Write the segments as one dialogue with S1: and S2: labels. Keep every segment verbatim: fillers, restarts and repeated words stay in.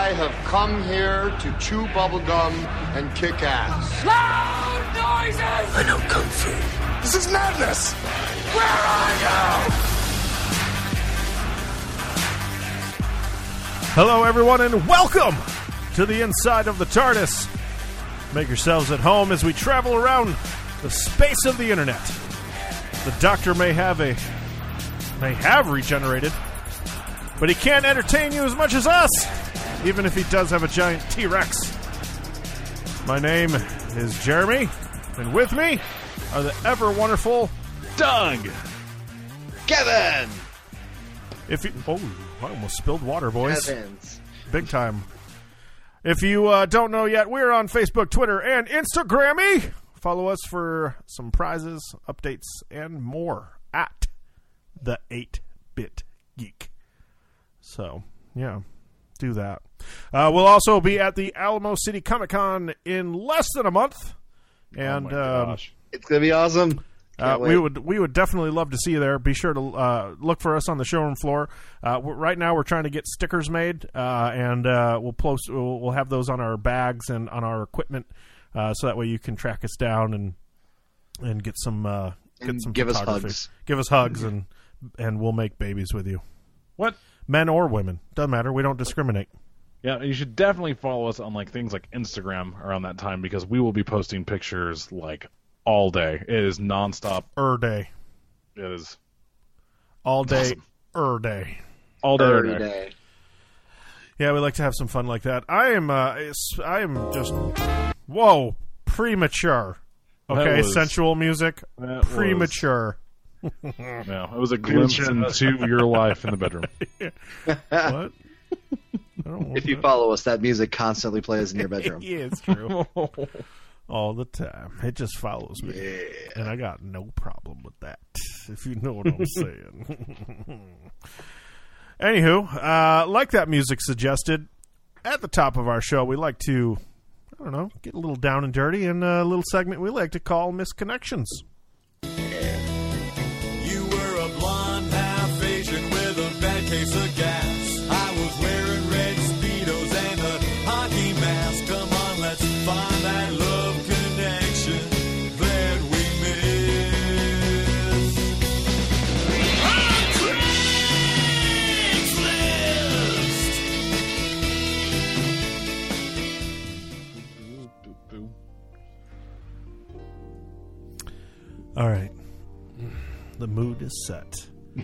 S1: I have come here to chew bubblegum and kick ass.
S2: Loud noises!
S3: I know Kung Fu.
S1: This is madness!
S2: Where are you?
S4: Hello, everyone, and welcome to the inside of the TARDIS. Make yourselves at home as we travel around the space of the internet. The Doctor may have a may have regenerated, but he can't entertain you as much as us, even if he does have a giant T-Rex. My name is Jeremy, and with me are the ever-wonderful
S5: Doug!
S6: Kevin!
S4: If you, oh, I almost spilled water, boys.
S6: Kevin's.
S4: Big time. If you uh, don't know yet, we're on Facebook, Twitter, and Instagrammy. Follow us for some prizes, updates, and more at the eight-Bit Geek. So, yeah, do that. Uh, we'll also be at the Alamo City Comic Con in less than a month. And
S5: oh my
S4: um,
S6: It's going to be awesome.
S4: Uh, we would we would definitely love to see you there. Be sure to uh, look for us on the showroom floor. Uh, right now, we're trying to get stickers made, uh, and uh, we'll post. We'll, we'll have those on our bags and on our equipment, uh, so that way you can track us down and and get some uh, get
S6: And
S4: some
S6: give us
S4: photography.
S6: hugs.
S4: Give us hugs, and and we'll make babies with you.
S5: What?
S4: Men or women, doesn't matter. We don't discriminate.
S5: Yeah, you should definitely follow us on like things like Instagram around that time because we will be posting pictures like all day. It is nonstop.
S4: Er day,
S5: It is
S4: all day,
S5: awesome.
S4: er day.
S5: all day.
S6: Every
S5: every day.
S6: day.
S4: Yeah, we like to have some fun like that. I am, uh, it's- I am just, whoa, premature.
S5: That
S4: Okay,
S5: was-
S4: sensual music,
S5: that was-
S4: premature.
S5: No, it was a glimpse into your life in the bedroom.
S4: What? I don't
S6: If you follow us, that music constantly plays in your bedroom.
S4: Yeah, it's true. All the time. It just follows me.
S6: Yeah.
S4: And I got no problem with that, if you know what I'm saying. Anywho, uh, like that music suggested, at the top of our show, we like to, I don't know, get a little down and dirty in a little segment we like to call Misconnections.
S2: You were a blonde, half Asian with a bad case of gas. I was wearing red Speedos and a hockey mask. Come on, let's find that love connection that we miss. On Craigslist.
S4: All right. The mood is set.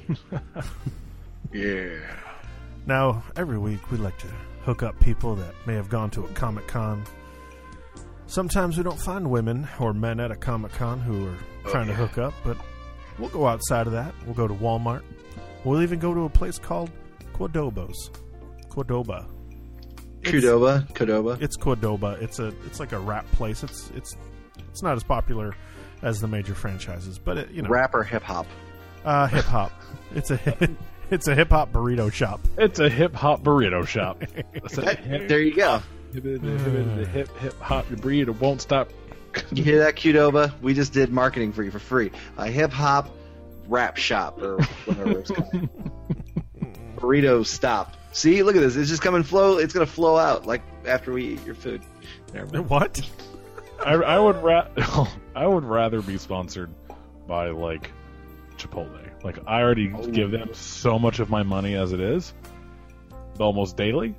S6: Yeah.
S4: Now, every week we like to hook up people that may have gone to a Comic-Con. Sometimes we don't find women or men at a Comic-Con who are trying to hook up, but we'll go outside of that. We'll go to Walmart. We'll even go to a place called Quadoba's. Quadoba.
S6: Qdoba. Qdoba.
S4: It's Quadoba. It's a it's like a rap place. It's it's it's not as popular as the major franchises, but it, you know,
S6: Rap or hip hop?
S4: uh, hip hop. It's a it's a hip hop burrito shop.
S5: It's a hip hop burrito shop. That's a hip,
S6: There you go.
S5: hip, hip, hip hop burrito won't stop.
S6: You hear that, Qdoba? We just did marketing for you for free. A hip hop rap shop or whatever it's called. Burrito stop. See, look at this. It's just coming flow. It's gonna flow out like after we eat your food. Never mind.
S4: What?
S5: I, I would ra- I would rather be sponsored by like Chipotle. Like I already
S6: Oh.
S5: give them so much of my money as it is, almost daily.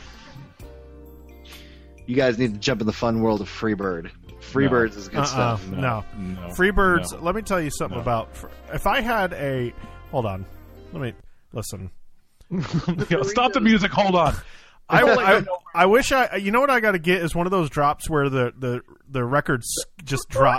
S6: You guys need to jump in the fun world of Freebird. Freebirds is good
S4: Uh-uh.
S6: stuff.
S4: No.
S5: no,
S4: Freebirds,
S5: no.
S4: let me tell you something
S5: No.
S4: about. If I had a. Hold on. Let me. Listen.
S5: Yo, stop the music. Hold on.
S4: I,
S5: I'll let
S4: I,
S5: you know.
S4: I wish I. You know what I got to get is one of those drops where the, the, the records just drop.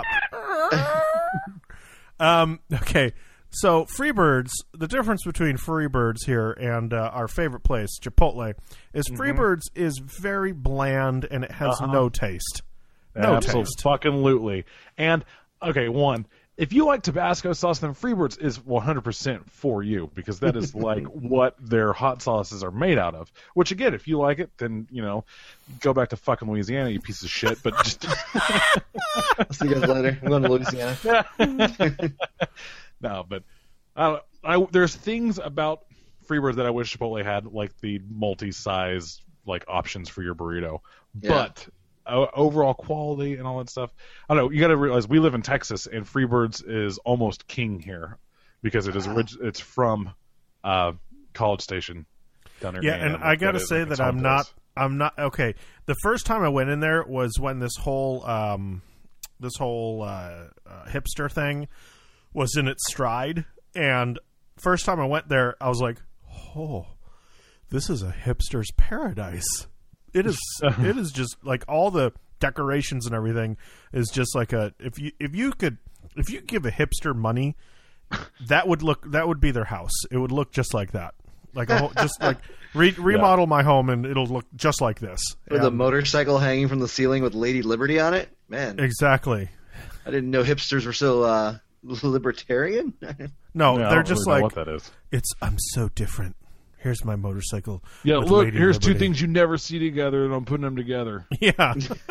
S4: um. Okay. So Freebirds, the difference between Freebirds here and uh, our favorite place, Chipotle, is Freebirds is very bland and it has
S5: Uh-huh.
S4: no taste. No taste.
S5: Absolutely. And okay, one, if you like Tabasco sauce, then Freebirds is one hundred percent for you because that is like what their hot sauces are made out of. Which again, if you like it, then you know, go back to fucking Louisiana, you piece of shit. But just
S6: I'll see you guys later. I'm going to Louisiana.
S5: no, but I, I there's things about Freebirds that I wish Chipotle had, like the multi-size like options for your burrito,
S6: Yeah.
S5: but uh, overall quality and all that stuff. I don't know. You got to realize we live in Texas, and Freebirds is almost king here because it is orig- it's from uh, College Station down there.
S4: Yeah, and I gotta say that I'm not. I'm not okay. The first time I went in there was when this whole um, this whole uh, uh, hipster thing was in its stride, and first time I went there, I was like, "Oh, this is a hipster's paradise." It is. It is just like all the decorations and everything is just like a. If you if you could if you give a hipster money, that would look that would be their house. It would look just like that. Like a whole, just like re- remodel yeah. my home and it'll look just like this.
S6: With
S4: and,
S6: a motorcycle hanging from the ceiling with Lady Liberty on it, man.
S4: Exactly.
S6: I didn't know hipsters were so uh, libertarian.
S4: No,
S5: yeah,
S4: they're just
S5: really
S4: like
S5: know what that is.
S4: It's. I'm so different. Here's my motorcycle.
S5: Yeah,
S4: with
S5: look.
S4: Lady
S5: Here's
S4: Liberty.
S5: two things you never see together, and I'm putting them together.
S4: Yeah.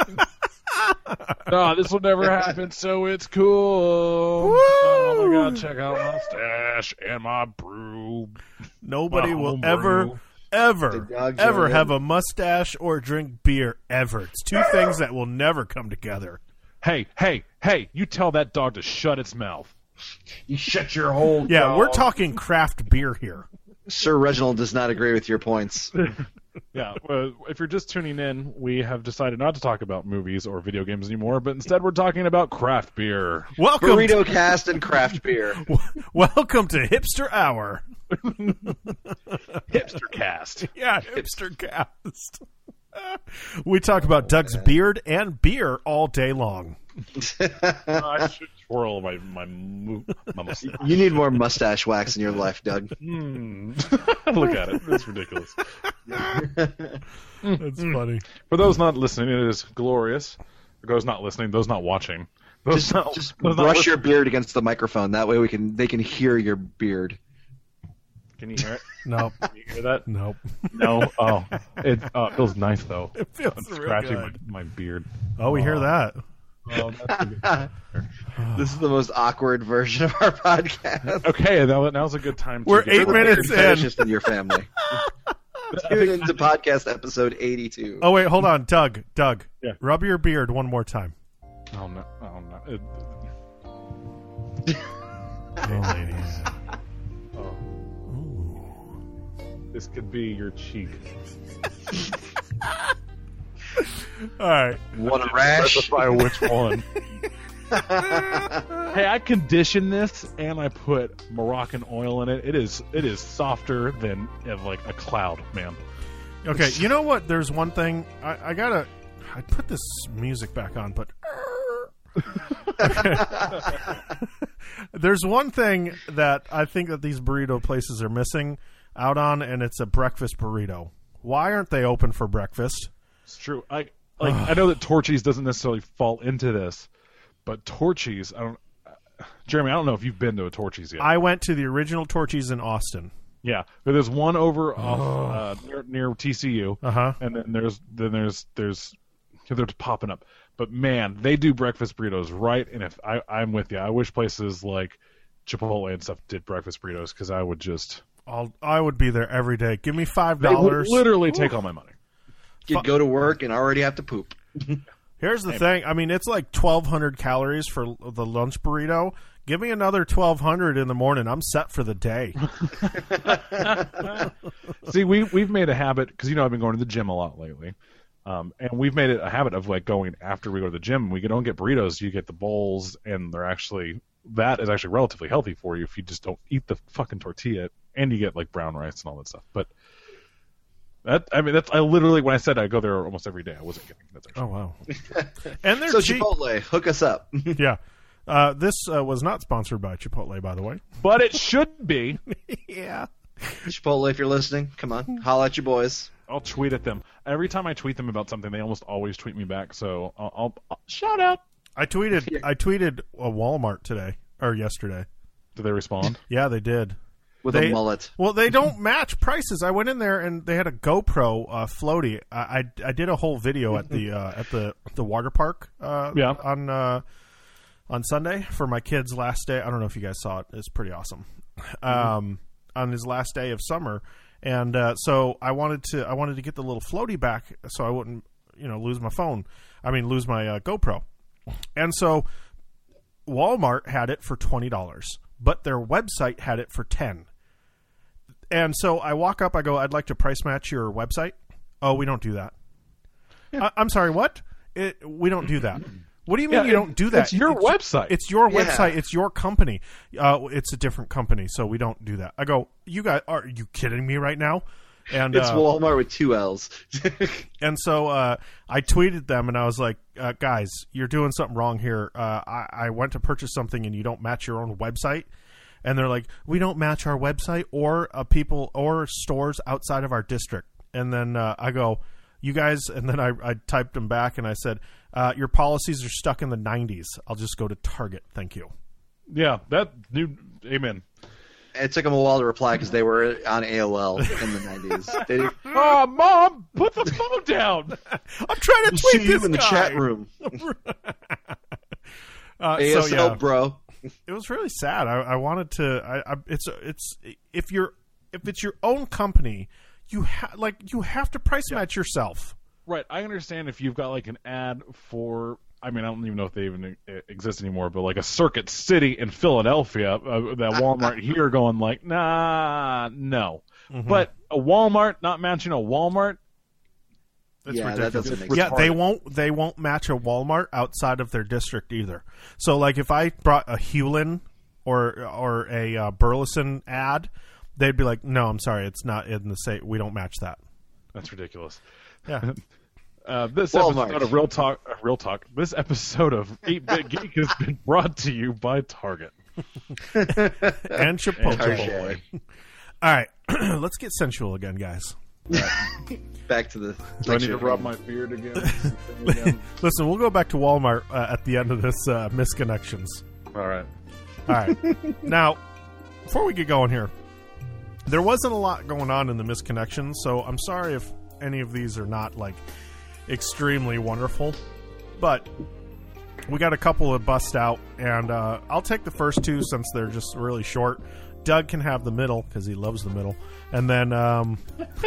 S5: Oh, this will never happen, so it's cool. Woo! Oh my god, check out my stash and my brew.
S4: Nobody
S5: my
S4: will
S5: brew.
S4: ever, ever, ever
S6: jargon.
S4: have a mustache or drink beer ever. It's two things that will never come together.
S5: Hey, hey, hey! You tell that dog to shut its mouth.
S6: You shut your hole.
S4: Yeah,
S6: dog.
S4: we're talking craft beer here.
S6: Sir Reginald does not agree with your points.
S5: Yeah, uh, if you're just tuning in, we have decided not to talk about movies or video games anymore, but instead we're talking about craft beer.
S4: Welcome,
S6: Burrito
S4: to,
S6: cast and craft beer.
S4: welcome to Hipster Hour.
S5: Hipster cast.
S4: Yeah, Hipster Cast. We talk about Doug's beard and beer all day long.
S5: I should twirl my my, mo- my mustache.
S6: You need more mustache wax in your life, Doug.
S5: Mm. Look at it. It's ridiculous.
S4: That's funny.
S5: For those not listening, it is glorious. For those not listening, those not watching. Those
S6: Just,
S5: not,
S6: just
S5: those not
S6: brush
S5: listening.
S6: your beard against the microphone. That way we can they can hear your beard.
S5: Can you hear it?
S4: Nope.
S5: Can you hear that?
S4: Nope.
S5: No. Oh, it uh, feels nice though.
S4: It feels
S5: I'm
S4: real
S5: scratching
S4: good.
S5: my, my beard.
S4: Oh, we hear that.
S5: Oh, that's a good.
S6: This is the most awkward version of our podcast.
S5: Okay, now, now's a good time. To
S4: We're
S5: get
S4: eight
S5: rid of
S4: minutes
S5: it.
S6: Beard
S4: in.
S6: fetishist in your family. Tune into podcast episode eighty-two.
S4: Oh, wait, hold on. Doug, Doug,
S5: Yeah.
S4: rub your beard one more time.
S5: Oh no! Oh no! It,
S4: Oh, lady.
S5: oh. This could be your cheek.
S4: All right.
S6: Want a rash?
S5: Specify which one. Hey, I conditioned this and I put Moroccan oil in it. It is it is softer than uh, like a cloud, man.
S4: Okay, you know what? There's one thing. I, I gotta. I put this music back on, but. There's one thing that I think that these burrito places are missing out on, and it's a breakfast burrito. Why aren't they open for breakfast?
S5: It's true. I like. I know that Torchy's doesn't necessarily fall into this, but Torchy's. I don't. Jeremy, I don't know if you've been to a Torchy's yet.
S4: I went to the original Torchy's in Austin.
S5: Yeah, but there's one over off, uh, near, near T C U,
S4: Uh-huh.
S5: and then there's then there's there's they're popping up. But man, they do breakfast burritos right. And if I, I'm with you, I wish places like Chipotle and stuff did breakfast burritos because I would just
S4: I'll, I would be there every day. Give me five
S5: they would
S4: dollars.
S5: literally take all my money.
S6: You go to work and already have to poop.
S4: Here's the thing. I mean, it's like twelve hundred calories for the lunch burrito. Give me another twelve hundred in the morning. I'm set for the day.
S5: See, we we've made a habit because you know I've been going to the gym a lot lately, um, and we've made it a habit of like going after we go to the gym. We don't get burritos; you get the bowls, and they're actually that is actually relatively healthy for you if you just don't eat the fucking tortilla, and you get like brown rice and all that stuff. But that I mean, that's I literally when I said I go there almost every day, I wasn't kidding. That's actually
S4: Oh wow! And they're
S6: So
S4: cheap.
S6: Chipotle, hook us up.
S4: Yeah. Uh, this uh, was not sponsored by Chipotle, by the way.
S5: but it should be.
S4: Yeah.
S6: Chipotle, if you're listening, come on, holla at your boys.
S5: I'll tweet at them every time I tweet them about something. They almost always tweet me back. So I'll, I'll, I'll shout out.
S4: I tweeted. I tweeted a Walmart today or yesterday.
S5: Do they respond?
S4: Yeah, they did.
S6: With
S4: They-
S6: a mullet.
S4: Well, they don't match prices. I went in there and they had a GoPro uh, floaty. I, I I did a whole video at the uh, at the the water park. Uh,
S5: Yeah.
S4: On uh, on Sunday for my kids' last day. I don't know if you guys saw it. It's pretty awesome. Um, on his last day of summer, and uh, so I wanted to I wanted to get the little floaty back so I wouldn't you know lose my phone. I mean lose my uh, GoPro, and so Walmart had it for twenty dollars, but their website had it for ten. And so I walk up, I go, I'd like to price match your website. Oh, we don't do that. I, I'm sorry, what? It, we don't do that. What do you mean
S5: Yeah,
S4: you don't do that?
S5: It's your website.
S4: It's your
S6: Yeah.
S4: website. It's your company. Uh, it's a different company, so we don't do that. I go, you guys, are you kidding me right now? And
S6: It's
S4: uh,
S6: Walmart with two L's.
S4: and so uh, I tweeted them, and I was like, uh, guys, you're doing something wrong here. Uh, I, I went to purchase something, and you don't match your own website. And they're like, we don't match our website or uh, people or stores outside of our district. And then uh, I go, you guys, and then I, I typed them back, and I said, uh, your policies are stuck in the nineties. I'll just go to Target. Thank you.
S5: Yeah, that new. Amen.
S6: It took them a while to reply because they were on A O L in the nineties. They didn't
S5: Oh, Mom, put the phone down.
S4: I'm trying to
S6: see
S4: tweet
S6: you
S4: this
S6: in the
S4: guy.
S6: chat room.
S4: Uh,
S6: A S L,
S4: so, yeah.
S6: bro.
S4: It was really sad. I, I wanted to. I, I, it's it's if you're if it's your own company, you ha- like you have to price match yourself.
S5: Right, I understand if you've got like an ad for. I mean, I don't even know if they even uh, exist anymore, but like a Circuit City in Philadelphia, uh, that Walmart here going like, nah, no.
S4: Mm-hmm.
S5: But a Walmart not matching a Walmart.
S4: It's
S6: Yeah, that
S4: ridiculous.
S6: doesn't make
S4: yeah,
S6: sense.
S4: they won't. They won't match a Walmart outside of their district either. So, like, if I brought a Hewlin or or a uh, Burleson ad, they'd be like, "No, I'm sorry, it's not in the same. We don't match that."
S5: That's ridiculous.
S4: Yeah.
S5: Uh, this
S6: Walmart.
S5: episode of Real Talk, uh, Real Talk. This episode of eight bit Geek has been brought to you by Target.
S4: And Chipotle.
S6: Target.
S4: All right, let's get sensual again, guys.
S6: Back to the.
S5: Do I need to rub my beard again? again?
S4: Listen, we'll go back to Walmart uh, at the end of this uh, misconnections.
S5: All right.
S4: All right. Now, before we get going here, there wasn't a lot going on in the misconnections, so I'm sorry if any of these are not like extremely wonderful, but we got a couple that bust out, and uh, I'll take the first two since they're just really short. Doug can have the middle because he loves the middle, and then um,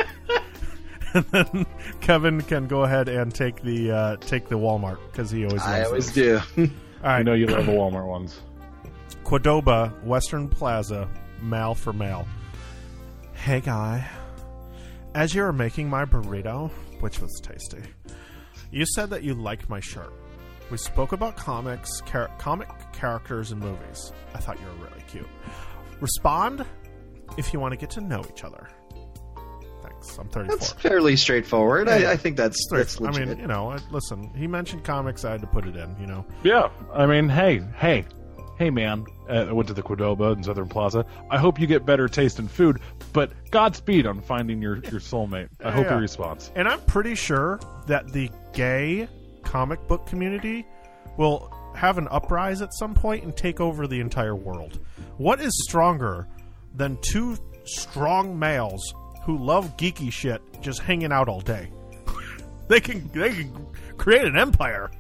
S4: and then Kevin can go ahead and take the uh, take the Walmart because he always loves
S6: I always
S4: those.
S6: do.
S4: All
S5: I
S4: right,
S5: know you love the Walmart ones.
S4: Qdoba, Western Plaza, male for male. Hey, guy. As you were making my burrito, which was tasty, you said that you liked my shirt. We spoke about comics, char- comic characters, and movies. I thought you were really cute. Respond if you want to get to know each other. Thanks. I'm thirty-four.
S6: That's fairly straightforward. I, I think that's that's
S4: I
S6: legit.
S4: mean, you know, I- listen, he mentioned comics, I had to put it in, you know.
S5: Yeah, I mean, hey, hey, hey, man. Uh, I went to the Qdoba in Southern Plaza. I hope you get better taste in food, but Godspeed on finding your, your soulmate. I hope
S4: Yeah.
S5: he responds.
S4: And I'm pretty sure that the gay comic book community will have an uprise at some point and take over the entire world. What is stronger than two strong males who love geeky shit just hanging out all day? they can they can create an empire.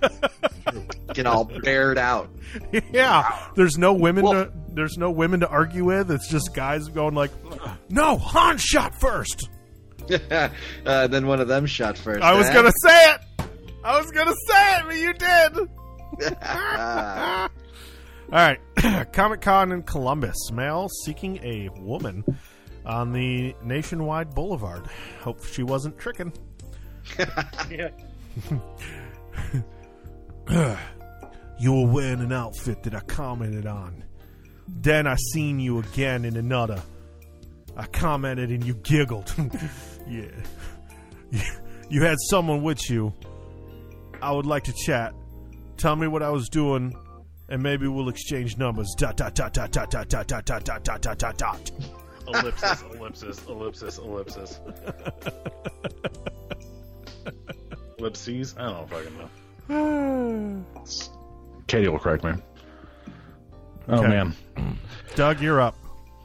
S6: Get all bared out.
S4: Yeah, there's no women
S6: Well-
S4: to there's no women to argue with. It's just guys going like, "No, Han shot first."
S6: uh, then one of them shot first.
S4: I was
S6: eh?
S4: gonna say it. I was gonna say it, but you did. All right, Comic Con in Columbus. Male seeking a woman on the Nationwide Boulevard. Hope she wasn't tricking. You were wearing an outfit that I commented on. Then I seen you again in another. I commented and you giggled. Yeah. You had someone with you. I would like to chat. Tell me what I was doing, and maybe we'll exchange numbers. Dot dot dot dot dot dot dot dot dot dot dot dot dot dot.
S5: Ellipsis, ellipsis, ellipsis, ellipsis. Ellipses? I don't know if I can know. Katie will correct me. Oh,
S4: Okay.
S5: man.
S4: Doug, you're up.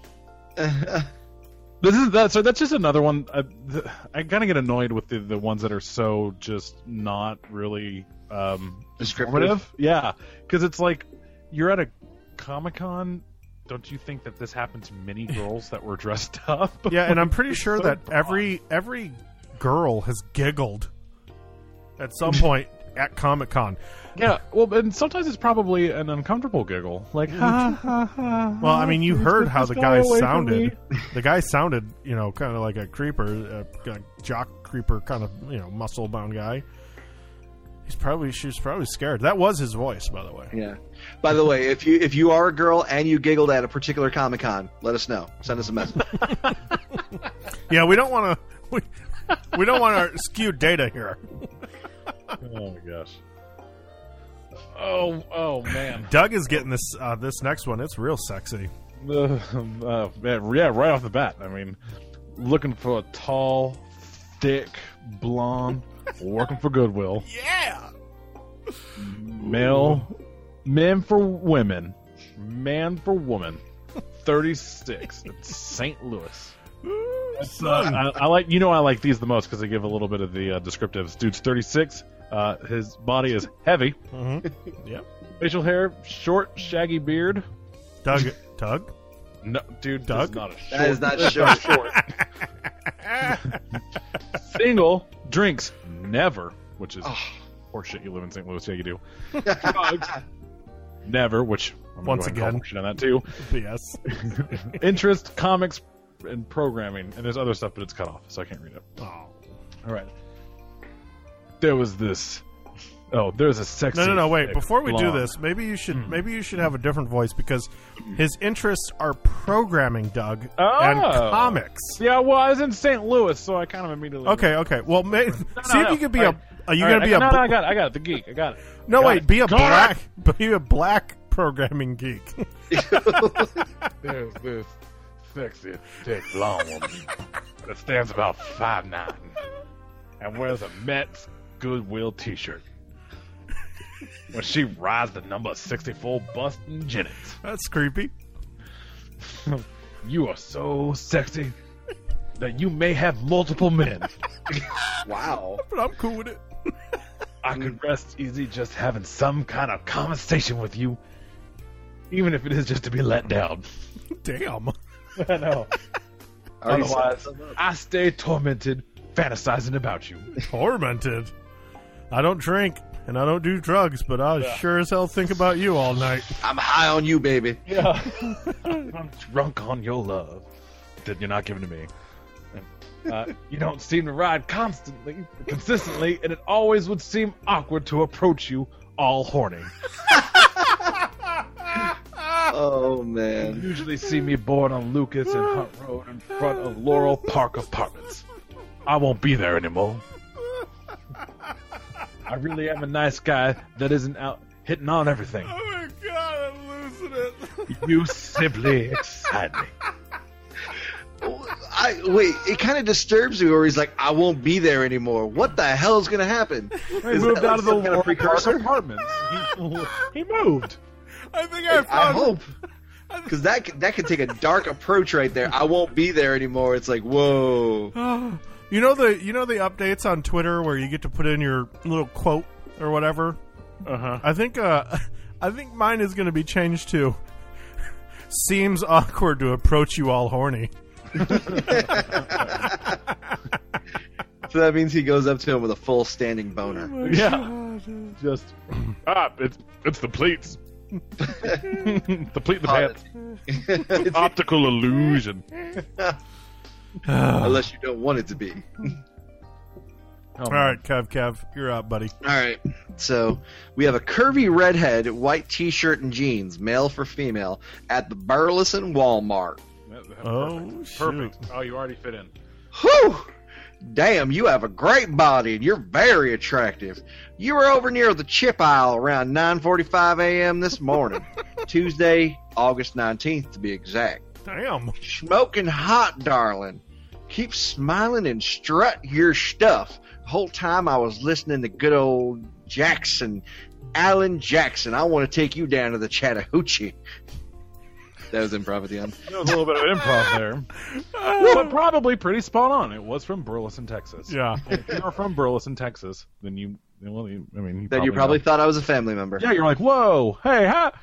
S5: This is that. So that's just another one. I, th- I kind of get annoyed with the, the ones that are so just not really um,
S6: Descriptive?
S5: informative. Yeah, because it's like you're at a Comic Con. don't you think that this happened to many girls that were dressed up?
S4: Yeah, and I'm pretty sure
S5: So
S4: that
S5: broad.
S4: every every girl has giggled at some point at Comic-Con.
S5: Yeah, well, and sometimes it's probably an uncomfortable giggle, like ha ha ha.
S4: Well, I mean, you
S5: please
S4: heard
S5: get
S4: how
S5: this
S4: the
S5: guy
S4: guy
S5: away from
S4: sounded.
S5: me.
S4: The guy sounded, you know, kind of like a creeper, a, a jock creeper kind of, you know, muscle-bound guy. He's probably, she was probably scared. That was his voice, by the way.
S6: Yeah. By the way, if you if you are a girl and you giggled at a particular Comic Con, let us know. Send us a message.
S4: Yeah, we don't want to. We, we don't want to skew data here.
S5: Oh my gosh. Oh, oh man.
S4: Doug is getting this uh, this next one. It's real sexy.
S5: Uh, uh, yeah, yeah, right off the bat. I mean, looking for a tall, thick, blonde, working for Goodwill.
S4: Yeah.
S5: Male, men for women, man for woman. thirty-six. It's Saint Louis. Uh, I, I like, you know, I like these the most because they give a little bit of the uh, descriptives. Dude's thirty-six. Uh, his body is heavy.
S4: Mm-hmm. Yep.
S5: Facial hair, short, shaggy beard.
S4: Doug. Doug.
S5: No, dude,
S4: Doug?
S5: that's not a short.
S6: That is not short.
S5: Single, drinks never, which is horseshit. You live in Saint Louis, yeah, you do. Drugs, never, which I'm
S4: Once
S5: gonna go ahead and
S4: again.
S5: call horseshit on that too.
S4: Yes.
S5: Interest, comics, and programming, and there's other stuff, but it's cut off, so I can't read it.
S4: Oh.
S5: All right. There was this. Oh, there's a sexy.
S4: No, no, no! Wait.
S5: thick
S4: Before we do
S5: blonde.
S4: this, maybe you should maybe you should have a different voice because his interests are programming, Doug, and
S5: Oh.
S4: comics.
S5: Yeah, well, I was in Saint Louis, so I kind of immediately.
S4: Okay, okay. Well, may, see
S5: no,
S4: if
S5: no.
S4: you could be
S5: All
S4: a.
S5: right.
S4: Are you
S5: All
S4: gonna
S5: right,
S4: be
S5: I,
S4: a?
S5: No,
S4: bl-
S5: no, I got it. I got it. The geek. I got it.
S4: no,
S5: got
S4: wait.
S5: it.
S4: Be a
S5: Got
S4: black. Be a black programming geek.
S5: There's this sexy, thick, blonde woman that stands about five nine and wears a Mets Goodwill T-shirt. When she rides the number sixty-four Boston Jennings.
S4: That's creepy.
S5: You are so sexy that you may have multiple men.
S6: Wow.
S4: But I'm cool with it.
S5: I could rest easy just having some kind of conversation with you, even if it is just to be let down.
S4: Damn.
S5: I know.
S6: Already set
S5: Otherwise,
S6: them up.
S5: I stay tormented, fantasizing about you.
S4: Tormented. I don't drink and I don't do drugs, but I sure as hell think about you all night.
S6: I'm high on you, baby.
S5: Yeah. I'm drunk on your love that you're not giving to me. Uh, you don't seem to ride constantly, consistently, and it always would seem awkward to approach you all horny.
S6: Oh
S5: You
S6: man.
S5: usually see me bored on Lucas and Hunt Road in front of Laurel Park Apartments. I won't be there anymore. I really am a nice guy that isn't out hitting on everything.
S4: Oh my god, I'm losing it.
S5: You simply excite me.
S6: I wait. It kind of disturbs me where he's like, "I won't be there anymore." What the hell is going to happen?
S5: He
S6: Is
S5: moved
S6: that
S5: out of the
S6: some kind
S5: Laurel
S6: of
S5: Park
S6: precursor?
S5: Apartments. He, he moved.
S4: I think I
S6: I
S4: found
S6: hope, because that could- that could take a dark approach right there. I won't be there anymore. It's like, whoa.
S4: You know the you know the updates on Twitter where you get to put in your little quote or whatever?
S5: Uh huh.
S4: I think uh I think mine is going to be changed to seems awkward to approach you all horny.
S6: So that means he goes up to him with a full standing boner.
S5: Yeah. Just ah, it's it's the pleats. The pleat in the pants.
S6: It's-
S5: Optical illusion.
S6: Unless you don't want it to be.
S5: Oh,
S4: All right, Kev, Kev, you're up, buddy.
S6: All right. So we have a curvy redhead, white T-shirt and jeans, male for female, at the Burleson Walmart.
S4: Oh,
S5: perfect.
S4: shoot.
S5: Perfect. Oh, you already fit in.
S6: Whew! Damn, you have a great body and you're very attractive. You were over near the chip aisle around nine forty-five a.m. this morning. Tuesday, August nineteenth to be exact.
S4: Damn.
S6: Smoking hot, darling. Keep smiling and strut your stuff. The whole time I was listening to good old Jackson, Alan Jackson. I want to take you down to the Chattahoochee. That was improv at the end.
S5: There was a little bit of improv there, but probably pretty spot on. It was from Burleson, Texas.
S4: Yeah.
S5: If you're from Burleson, Texas, then you, well, you, I mean, you
S6: Then you probably
S5: know.
S6: thought I was a family member.
S5: Yeah, you're like, whoa, hey, hi,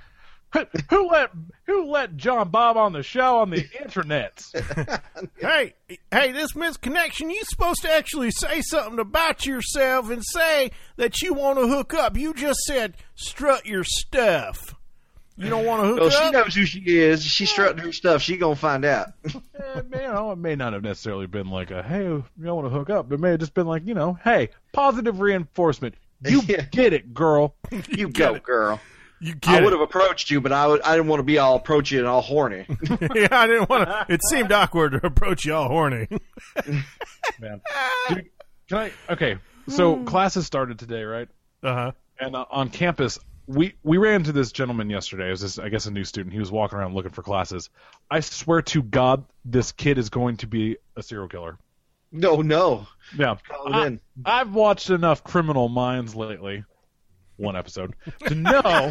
S5: Who let who let John Bob on the show on the internets?
S4: Hey, hey, this misconnection, you supposed to actually say something about yourself and say that you want to hook up. You just said strut your stuff. You don't want to hook
S6: Well, she
S4: up?
S6: knows who she is. She's strutting her stuff. She gonna find out.
S5: Eh, you know, it may not have necessarily been like a, hey, you don't want to hook up. It may have just been like, you know, hey, positive reinforcement. You
S6: Yeah.
S5: get it, girl.
S6: You go,
S4: it.
S6: girl.
S4: You
S6: I
S4: get
S6: would
S4: it.
S6: have approached you, but I would. I didn't want to be all approachy and all horny.
S4: Yeah, I didn't want to. It seemed awkward to approach y'all horny.
S5: Man. Dude, can I? Okay, so classes started today, right?
S4: Uh-huh.
S5: And uh, on campus, we we ran into this gentleman yesterday. It was this, I guess, a new student. He was walking around looking for classes. I swear to God, this kid is going to be a serial killer.
S6: No, no.
S5: Yeah,
S6: Call it
S5: I,
S6: in.
S5: I've watched enough Criminal Minds lately, one episode, to know.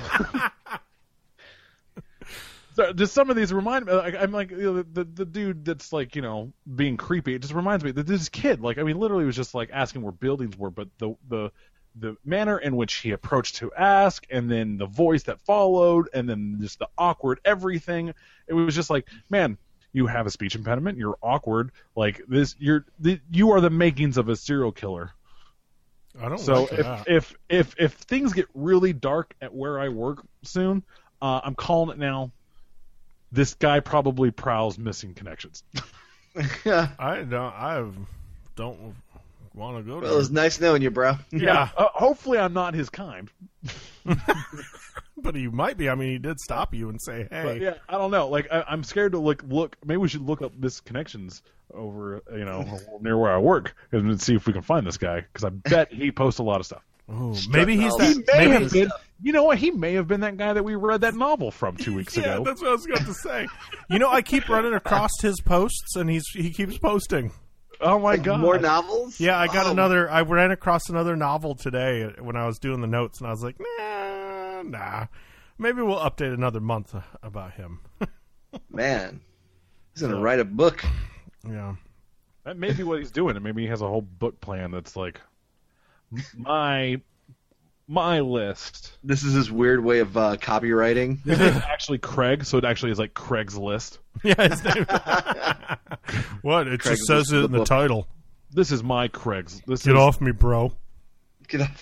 S5: So, just some of these remind me. Like, I'm like, you know, the the dude that's like, you know, being creepy. It just reminds me that this kid, like, I mean, literally was just like asking where buildings were, but the the the manner in which he approached to ask, and then the voice that followed, and then just the awkward everything. It was just like, man, you have a speech impediment. You're awkward. Like this, you're the, you are the makings of a serial killer.
S4: I don't
S5: So
S4: like
S5: if,
S4: that.
S5: if if if things get really dark at where I work soon, uh, I'm calling it now. This guy probably prowls missing connections.
S4: I don't. I don't want to go
S6: Well, it was
S4: there.
S6: nice knowing you, bro.
S4: Yeah,
S5: Uh, hopefully, I'm not his kind.
S4: but you might be. I mean, he did stop you and say, "Hey."
S5: But yeah, I don't know. Like I, I'm scared to look. Look, maybe we should look up misconnections over, you know, near where I work and see if we can find this guy, because I bet he posts a lot of stuff.
S4: Ooh, maybe he's
S6: He
S4: that.
S5: He may
S4: Maybe
S5: have been. You know what? He may have been that guy that we read that novel from two weeks
S4: yeah,
S5: ago.
S4: that's what I was going to say. You know, I keep running across his posts, and he's he keeps posting.
S5: Oh my god!
S6: More novels?
S4: Yeah, I got
S6: Oh.
S4: another. I ran across another novel today when I was doing the notes, and I was like, nah, nah. Maybe we'll update another month about him.
S6: Man, he's gonna write a book.
S4: Yeah.
S5: That may be what he's doing, and maybe he has a whole book plan that's like my my list.
S6: This is his weird way of uh, copywriting.
S5: It's actually Craig, so it actually is like Craig's list.
S4: Yeah. His name. What? It
S6: Craig
S4: just says
S6: was
S4: it
S6: the
S4: in the
S6: book.
S4: title.
S5: This is my Craig's. This
S4: Get
S5: is,
S4: off me, bro.
S6: Get off.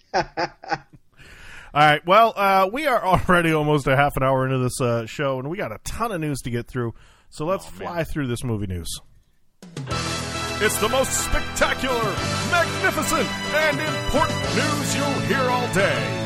S4: All right. Well, uh, we are already almost a half an hour into this uh, show, and we got a ton of news to get through. So let's
S5: Oh,
S4: fly
S5: man.
S4: through this movie news. It's the most spectacular, magnificent, and important news you'll hear all day.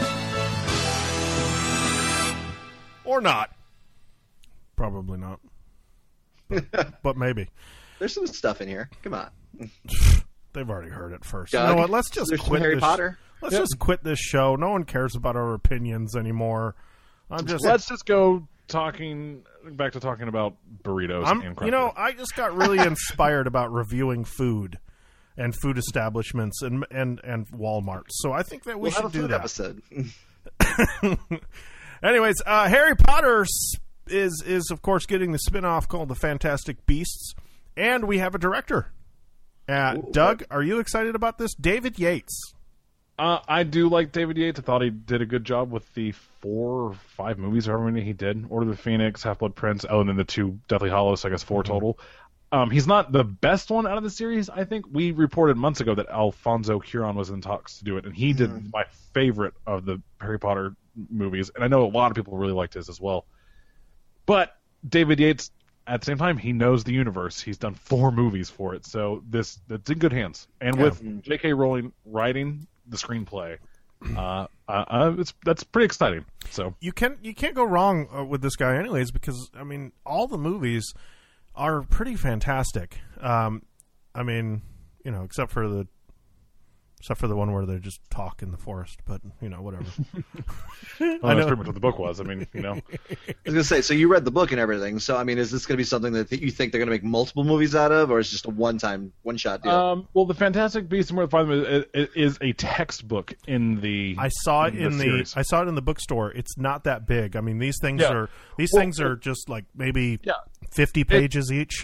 S4: Or not. Probably not. But, but maybe.
S6: There's some stuff in here. Come on.
S4: They've already heard it first.
S6: Doug,
S4: You know what? Let's just
S6: there's some
S4: quit
S6: Harry
S4: this.
S6: Potter.
S4: Let's
S5: Yep.
S4: just quit this show. No one cares about our opinions anymore. I'm just.
S5: Let's just go talking back to talking about burritos
S4: I'm,
S5: and
S4: you know, I just got really inspired about reviewing food and food establishments and and and Walmart. So I think that we
S6: We'll
S4: should
S6: have a
S4: do
S6: food
S4: that.
S6: episode.
S4: Anyways, uh, Harry Potter s- is is of course getting the spin-off called The Fantastic Beasts, and we have a director. Uh, Doug, are you excited about this? David Yates.
S5: Uh, I do like David Yates. I thought he did a good job with the four or five movies, however many he did. Order of the Phoenix, Half-Blood Prince, oh, and then the two Deathly Hallows, so I guess four total. Um, he's not the best one out of the series, I think. We reported months ago that Alfonso Cuarón was in talks to do it, and he did my favorite of the Harry Potter movies, and I know a lot of people really liked his as well. But David Yates, at the same time, he knows the universe. He's done four movies for it, so this it's in good hands. And
S4: Yeah.
S5: with J K. Rowling writing the screenplay, uh, uh, uh, it's that's pretty exciting. So
S4: You can you can't go wrong uh, with this guy, anyways, because I mean, all the movies are pretty fantastic. Um, I mean, you know, except for the except for the one where they just talk in the forest, but you know, whatever.
S5: well,
S4: I
S5: that's
S4: know.
S5: pretty much what the book was. I mean, you know,
S6: I was gonna say, so you read the book and everything. So I mean, is this gonna be something that you think they're gonna make multiple movies out of, or is it just a one-time, one-shot deal?
S5: um, well, the Fantastic Beasts and Where to Find Them is, is, is a textbook in the.
S4: I saw it in the
S5: series.
S4: I saw it in the bookstore. It's not that big. I mean, these things
S5: Yeah.
S4: are these
S5: Well,
S4: things are just like maybe
S5: Yeah.
S4: fifty pages each.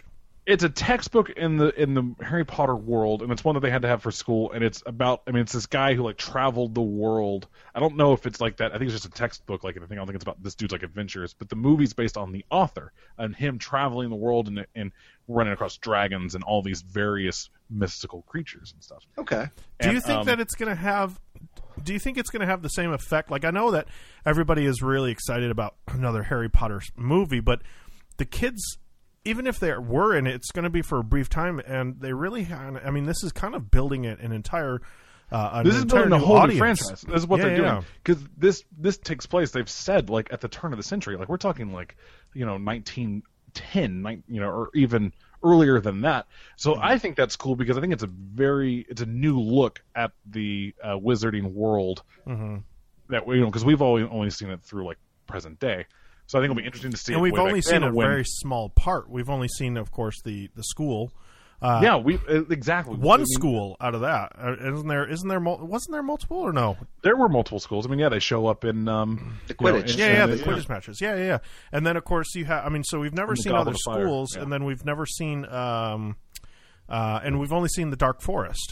S5: It's a textbook in the in the Harry Potter world, and it's one that they had to have for school. And it's about, I mean, it's this guy who like traveled the world. I don't know if it's like that. I think it's just a textbook like anything. I don't think it's about this dude's like adventures. But the movie's based on the author and him traveling the world and and running across dragons and all these various mystical creatures and stuff.
S6: Okay.
S4: Do
S5: And,
S4: you think
S5: um,
S4: that it's going to have? Do you think it's going to have the same effect? Like, I know that everybody is really excited about another Harry Potter movie, but the kids, even if they were in it, it's going to be for a brief time, and they really, I mean, this is kind of building it an entire. Uh, an
S5: This is
S4: entire
S5: building a
S4: new
S5: whole
S4: audience.
S5: new franchise. This is what
S4: Yeah,
S5: they're
S4: yeah.
S5: doing because this this takes place. They've said like at the turn of the century. Like we're talking like you know nineteen ten, nine, you know, or even earlier than that. So
S4: Mm-hmm.
S5: I think that's cool because I think it's a very it's a new look at the uh, wizarding world
S4: Mm-hmm.
S5: that we you know because we've only only seen it through like present day. So I think it'll be interesting to see.
S4: And
S5: it
S4: we've
S5: way
S4: only
S5: back
S4: seen
S5: then
S4: a
S5: when-
S4: very small part. We've only seen, of course, the the school. Uh,
S5: yeah, we uh, exactly I
S4: one
S5: mean,
S4: school out of that. Uh, isn't there? Isn't there? Mul- wasn't there multiple or no?
S5: There were multiple schools. I mean, yeah, they show up in um,
S6: The
S5: you know,
S6: Quidditch.
S5: in-
S4: Yeah, yeah,
S5: in
S4: the
S5: the-
S4: Quidditch matches. Yeah, yeah, yeah. And then, of course, you have. I mean, so we've never
S5: And the
S4: seen other
S5: Goblet of Fire,
S4: schools,
S5: yeah.
S4: and then we've never seen. Um, uh, and we've only seen the Dark Forest.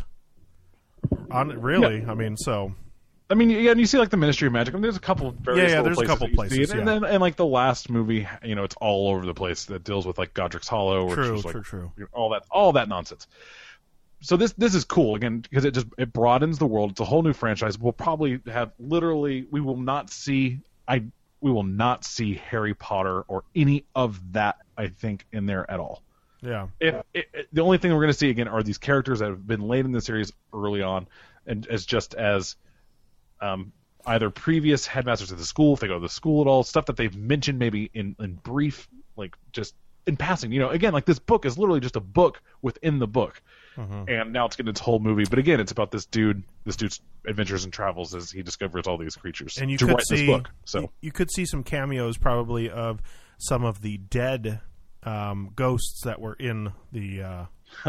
S4: On really, I mean, so
S5: I mean, yeah, and you see like the Ministry of Magic. I mean, there's a couple of various
S4: Yeah, yeah,
S5: little
S4: there's a
S5: places
S4: couple
S5: that you
S4: places,
S5: see it. and
S4: yeah.
S5: then and like the last movie, you know, it's all over the place that deals with like Godric's Hollow, which
S4: True,
S5: was like
S4: true, true.
S5: you know, all that all that nonsense. So this this is cool again because it just it broadens the world. It's a whole new franchise. We'll probably have literally we will not see I we will not see Harry Potter or any of that I think in there at all.
S4: yeah.
S5: If it, it- the only thing we're going to see again are these characters that have been laid in the series early on, and as just as um, either previous headmasters of the school, if they go to the school at all, stuff that they've mentioned maybe in, in brief, like just in passing. You know, again, like this book is literally just a book within the book, and now it's getting its whole movie. But again, it's about this dude, this dude's adventures and travels as he discovers all these creatures
S4: And you
S5: to
S4: could
S5: write
S4: see
S5: this book. So
S4: you, you could see some cameos probably of some of the dead um, ghosts that were in the uh,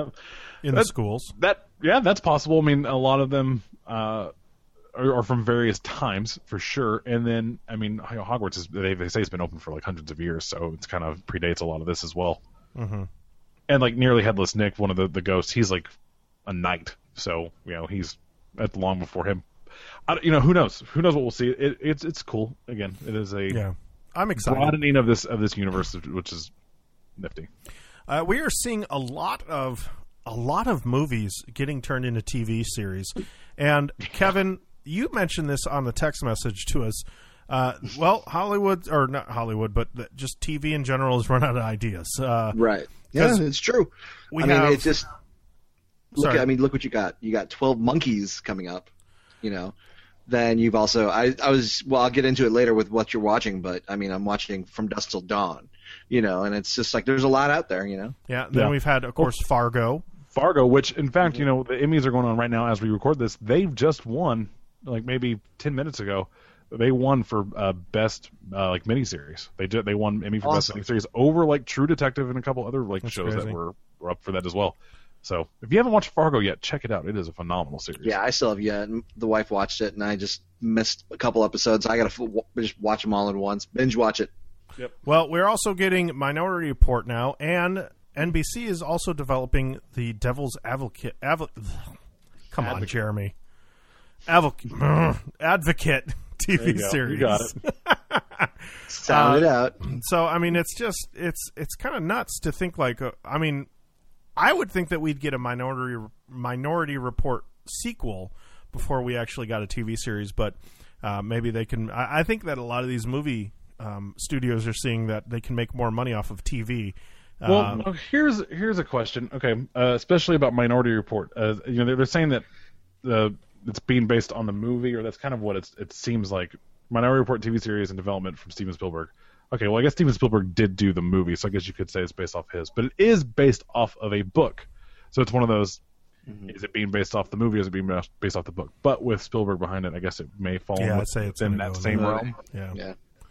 S4: in the
S5: That-
S4: schools.
S5: that yeah, that's possible. I mean, a lot of them uh, are, are from various times for sure. And then, I mean, you know, Hogwarts is they, they say it's been open for like hundreds of years, so it's kind of predates a lot of this as well.
S4: Mm-hmm.
S5: And like Nearly Headless Nick, one of the, the ghosts, he's like a knight, so you know he's that's long before him. I, don't- you know, who knows? Who knows what we'll see? It, it's it's cool. Again, it is a
S4: Yeah, I'm excited.
S5: broadening of this of this universe, which is nifty.
S4: Uh, we are seeing a lot of a lot of movies getting turned into T V series, and Kevin, you mentioned this on the text message to us. Uh, well, Hollywood, or not Hollywood, but the, just T V in general has run out of ideas. Uh,
S6: Right. Yeah,
S4: 'Cause
S6: it's true.
S4: we
S6: I mean,
S4: have-
S6: it's just look.
S4: Sorry.
S6: At, I mean, look what you got. You got twelve Monkeys coming up. You know. Then you've also I I was well I'll get into it later with what you're watching, but I mean I'm watching From Dusk Till Dawn. You know, and it's just like there's a lot out there. You know.
S4: Yeah. Then
S5: Yeah.
S4: we've had, of course, Fargo.
S5: Fargo, which in fact, you know, the Emmys are going on right now as we record this. They've just won, like maybe ten minutes ago. They won for uh, best uh, like miniseries. They ju- they won Emmy for
S6: Awesome.
S5: best miniseries over like True Detective and a couple other like
S4: That's
S5: shows
S4: crazy.
S5: that were, were up for that as well. So if you haven't watched Fargo yet, check it out. It is a phenomenal series.
S6: Yeah, I still have yet. The wife watched it, and I just missed a couple episodes. I got to just watch them all at once, binge watch it.
S4: Well, we're also getting Minority Report now, and N B C is also developing the Devil's Advocate. Advo- Come on,
S5: Advocate.
S4: Jeremy. Advocate, Advocate T V
S5: There you go.
S4: series.
S5: You got it.
S6: Sound it out.
S4: So, I mean, it's just it's it's kind of nuts to think like. Uh, I mean, I would think that we'd get a Minority Minority Report sequel before we actually got a T V series, but uh, maybe they can. I, I think that a lot of these movie um, studios are seeing that they can make more money off of T V.
S5: Well,
S4: Um,
S5: uh, here's here's a question. Okay, uh, especially about Minority Report. Uh, you know, they're, they're saying that uh, it's being based on the movie, or that's kind of what it's, it seems like. Minority Report T V series in development from Steven Spielberg. Okay, well, I guess Steven Spielberg did do the movie, so I guess you could say it's based off his. But it is based off of a book, so it's one of those.
S6: Mm-hmm.
S5: Is it being based off the movie, or is it being based off the book? But with Spielberg behind it, I guess it may fall
S4: Yeah,
S5: in
S4: I'd say it's
S5: within
S4: gonna
S5: that
S4: go
S5: same
S4: in the-
S5: realm.
S4: yeah.
S6: Yeah.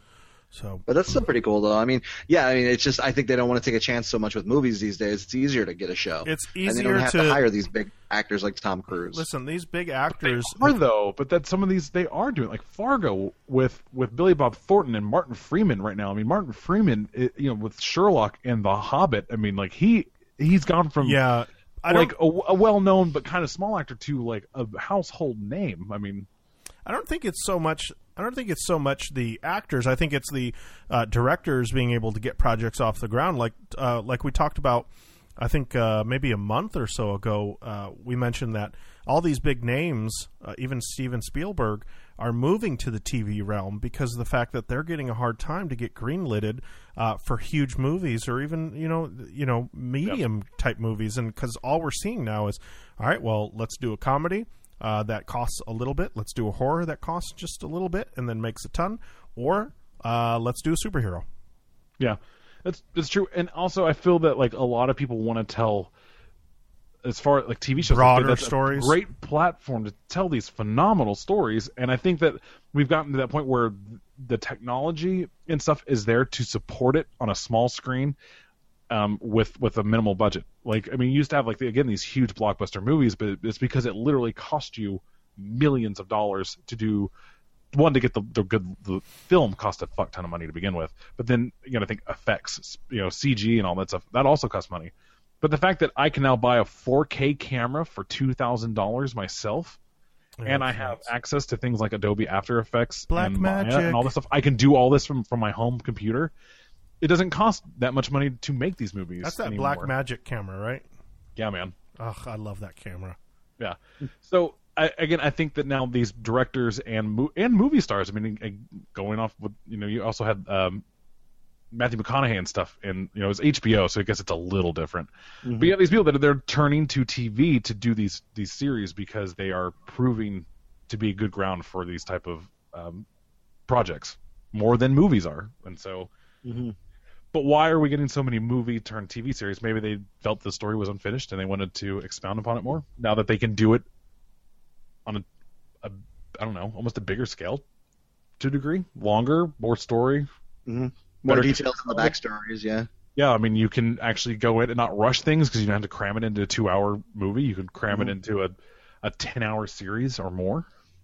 S4: So
S6: But that's still pretty cool, though. I mean, yeah, I mean, it's just I think they don't want to take a chance so much with movies these days. It's easier to get a show.
S4: It's
S6: and they
S4: easier
S6: don't have to,
S4: to-
S6: hire these big actors like Tom Cruise.
S4: listen, these big actors.
S5: Are though, but that some of these they are doing like Fargo with with Billy Bob Thornton and Martin Freeman right now. I mean, Martin Freeman, it, you know, with Sherlock and The Hobbit. I mean, like he he's gone from
S4: Yeah, I
S5: like
S4: don't.
S5: a, a well-known but kind of small actor to like a household name. I mean,
S4: I don't think it's so much. I don't think it's so much the actors. I think it's the uh, directors being able to get projects off the ground. Like uh, like we talked about, I think uh, maybe a month or so ago, uh, we mentioned that all these big names, uh, even Steven Spielberg, are moving to the T V realm because of the fact that they're getting a hard time to get greenlighted uh, for huge movies or even you know you know medium yep. type movies. And because all we're seeing now is, all right, well, let's do a comedy. Uh, that costs a little bit. Let's do a horror that costs just a little bit and then makes a ton. Or uh, let's do a superhero.
S5: Yeah, that's that's true. And also, I feel that like a lot of people want to tell, as far as like T V shows,
S4: broader
S5: that's
S4: stories.
S5: A great platform to tell these phenomenal stories. And I think that we've gotten to that point where the technology and stuff is there to support it on a small screen. Um, with with a minimal budget. Like, I mean, you used to have like the, again these huge blockbuster movies, but it's because it literally cost you millions of dollars to do one to get the the good the film cost a fuck ton of money to begin with. But then you got to think effects, you know, C G and all that stuff that also costs money. But the fact that I can now buy a four K camera for two thousand dollars myself, yeah, and I have nice. access to things like Adobe After Effects,
S4: Black
S5: and
S4: Magic,
S5: Maya and all this stuff, I can do all this from from my home computer. It doesn't cost that much money to make these movies.
S4: That's that
S5: anymore.
S4: Black Magic camera, right?
S5: Yeah, man.
S4: Ugh, I love that camera.
S5: Yeah. So I, again, I think that now these directors and mo- and movie stars. I mean, going off with you know, you also had um, Matthew McConaughey and stuff, and you know, it's H B O, so I guess it's a little different. Mm-hmm. But you have these people that are, they're turning to T V to do these these series because they are proving to be good ground for these type of um, projects more than movies are, and so.
S6: Mm-hmm.
S5: But why are we getting so many movie turned T V series? Maybe they felt the story was unfinished and they wanted to expound upon it more. Now that they can do it on a, a I don't know, almost a bigger scale to a degree, longer, more story,
S6: mm-hmm. more details on the backstories. Yeah,
S5: yeah. I mean, you can actually go in and not rush things because you don't have to cram it into a two-hour movie. You can cram mm-hmm. it into a a ten-hour series or more.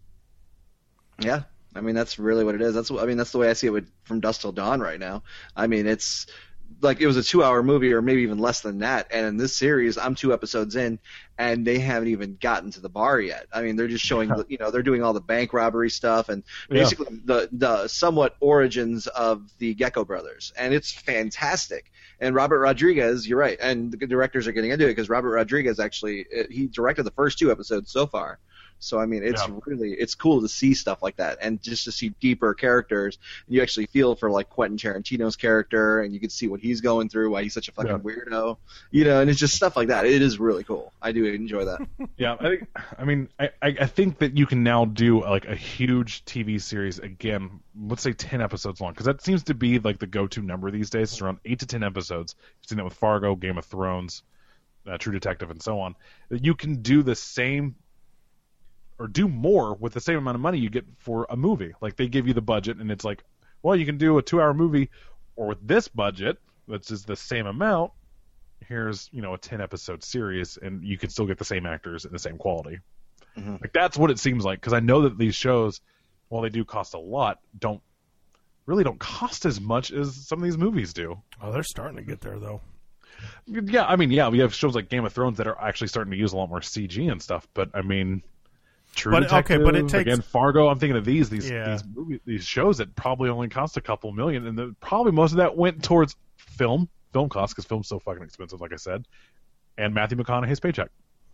S6: Yeah. I mean, that's really what it is. That's I mean, that's the way I see it with From Dusk Till Dawn right now. I mean, it's like it was a two-hour movie or maybe even less than that. And in this series, I'm two episodes in, and they haven't even gotten to the bar yet. I mean, they're just showing, yeah. you know, they're doing all the bank robbery stuff and basically yeah. the the somewhat origins of the Gecko brothers. And it's fantastic. And Robert Rodriguez, you're right, and the directors are getting into it because Robert Rodriguez actually he directed the first two episodes so far. So I mean, it's yeah. really it's cool to see stuff like that, and just to see deeper characters. You actually feel for like Quentin Tarantino's character, and you can see what he's going through, why he's such a fucking yeah. weirdo, you know. And it's just stuff like that. It is really cool. I do enjoy that.
S5: Yeah, I think. I mean, I I think that you can now do like a huge T V series again. Let's say ten episodes long, because that seems to be like the go-to number these days. It's around eight to ten episodes. You've seen that with Fargo, Game of Thrones, uh, True Detective, and so on. You can do the same. Or do more with the same amount of money you get for a movie. Like they give you the budget, and it's like, well, you can do a two-hour movie, or with this budget, which is the same amount. Here's you know a ten-episode series, and you can still get the same actors and the same quality. Mm-hmm. Like that's what it seems like. Because I know that these shows, while they do cost a lot, don't really don't cost as much as some of these movies do.
S4: Oh, they're starting to get there though.
S5: Yeah, I mean, yeah, we have shows like Game of Thrones that are actually starting to use a lot more C G and stuff. But I mean. True
S4: but,
S5: Detective,
S4: okay, but it takes
S5: again Fargo. I'm thinking of these these
S4: yeah.
S5: these, movie, these shows that probably only cost a couple million, and the, probably most of that went towards film film costs because film's so fucking expensive, like I said, and Matthew McConaughey's paycheck.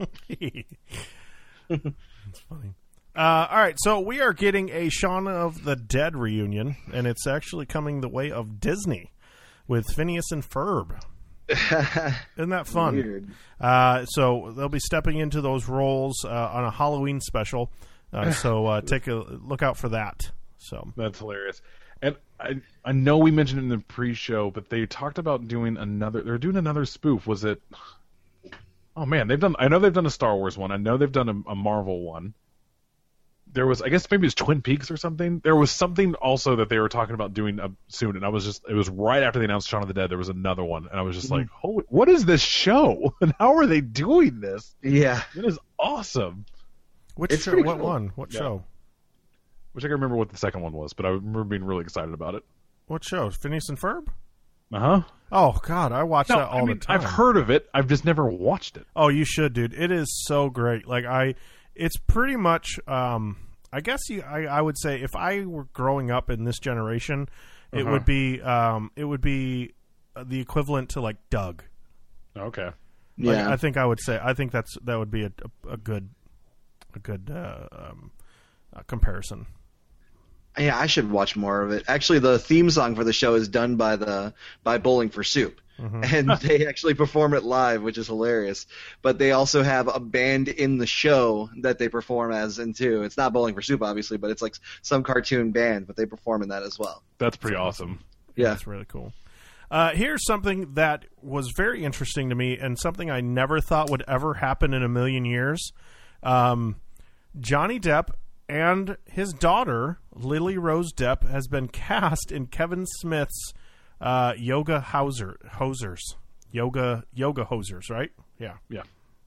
S4: That's funny. Uh, all right, so we are getting a Shaun of the Dead reunion, and it's actually coming the way of Disney with Phineas and Ferb. Isn't that fun?
S6: Weird.
S4: Uh, so they'll be stepping into those roles uh, on a Halloween special. Uh, so uh, take a look out for that. So
S5: that's hilarious. And I I know we mentioned it in the pre-show, but they talked about doing another. They're doing another spoof. Was it? Oh man, they've done. I know they've done a Star Wars one. I know they've done a, a Marvel one. There was, I guess maybe it was Twin Peaks or something. There was something also that they were talking about doing uh, soon, and I was just, it was right after they announced Shaun of the Dead, there was another one, and I was just mm-hmm. like, holy, what is this show? And how are they doing this?
S6: Yeah.
S5: It is awesome.
S4: Which
S6: it's
S4: show? What cool. one? What yeah. show?
S5: Wish I could remember what the second one was, but I remember being really excited about it.
S4: What show? Phineas and Ferb?
S5: Uh huh.
S4: Oh God, I watch
S5: No,
S4: that all
S5: I mean,
S4: the time.
S5: I've heard of it. I've just never watched it.
S4: Oh, you should, dude. It is so great. Like I, it's pretty much. Um, I guess you. I, I would say if I were growing up in this generation, it
S5: Uh-huh.
S4: would be. Um, it would be the equivalent to like Doug.
S5: Okay.
S4: Like,
S6: Yeah.
S4: I think I would say. I think that's that would be a, a, a good, a good uh, um, uh, comparison.
S6: Yeah, I should watch more of it. Actually, the theme song for the show is done by the by Bowling for Soup, and they actually perform it live, which is hilarious. But they also have a band in the show that they perform as in too. It's not Bowling for Soup, obviously, but it's like some cartoon band, but they perform in that as well.
S5: That's pretty awesome.
S6: Yeah,
S4: That's really cool. Uh, here's something that was very interesting to me and something I never thought would ever happen in a million years. Um, Johnny Depp and his daughter, Lily Rose Depp, has been cast in Kevin Smith's uh, Yoga Hauser, Hosers. Yoga Yoga Hosers, right? Yeah.
S5: Yeah.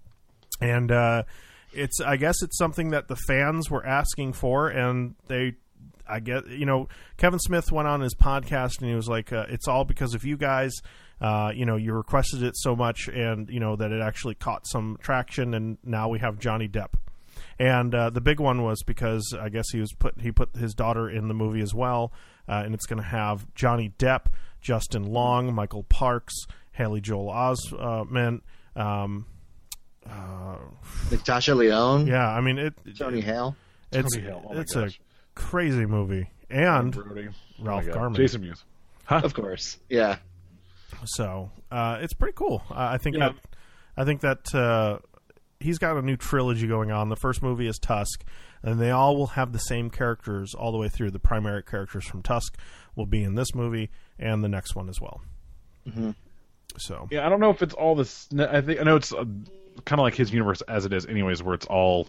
S4: And uh, it's I guess it's something that the fans were asking for, and they I get you know Kevin Smith went on his podcast and he was like, uh, it's all because of you guys. Uh, you know, you requested it so much, and you know that it actually caught some traction, and now we have Johnny Depp. And uh, the big one was because I guess he was put he put his daughter in the movie as well, uh, and it's going to have Johnny Depp, Justin Long, Michael Parks, Haley Joel Osment. Um, uh,
S6: Natasha Lyonne,
S4: yeah, I mean it.
S6: Tony Hale.
S4: It's
S5: Tony Hale, oh my
S4: it's
S5: gosh.
S4: a crazy movie, and
S5: Brody. Oh
S4: Ralph
S5: my God.
S4: Garman.
S5: Jason Mewes. Huh?
S6: Of course, yeah.
S4: So uh, it's pretty cool. Uh, I think
S5: Yeah.
S4: that I think that uh, he's got a new trilogy going on. The first movie is Tusk, and they all will have the same characters all the way through. The primary characters from Tusk will be in this movie and the next one as well.
S6: Mm-hmm.
S4: So
S5: Yeah, I don't know if it's all this. I think I know it's uh, kind of like his universe as it is, anyways, where it's all.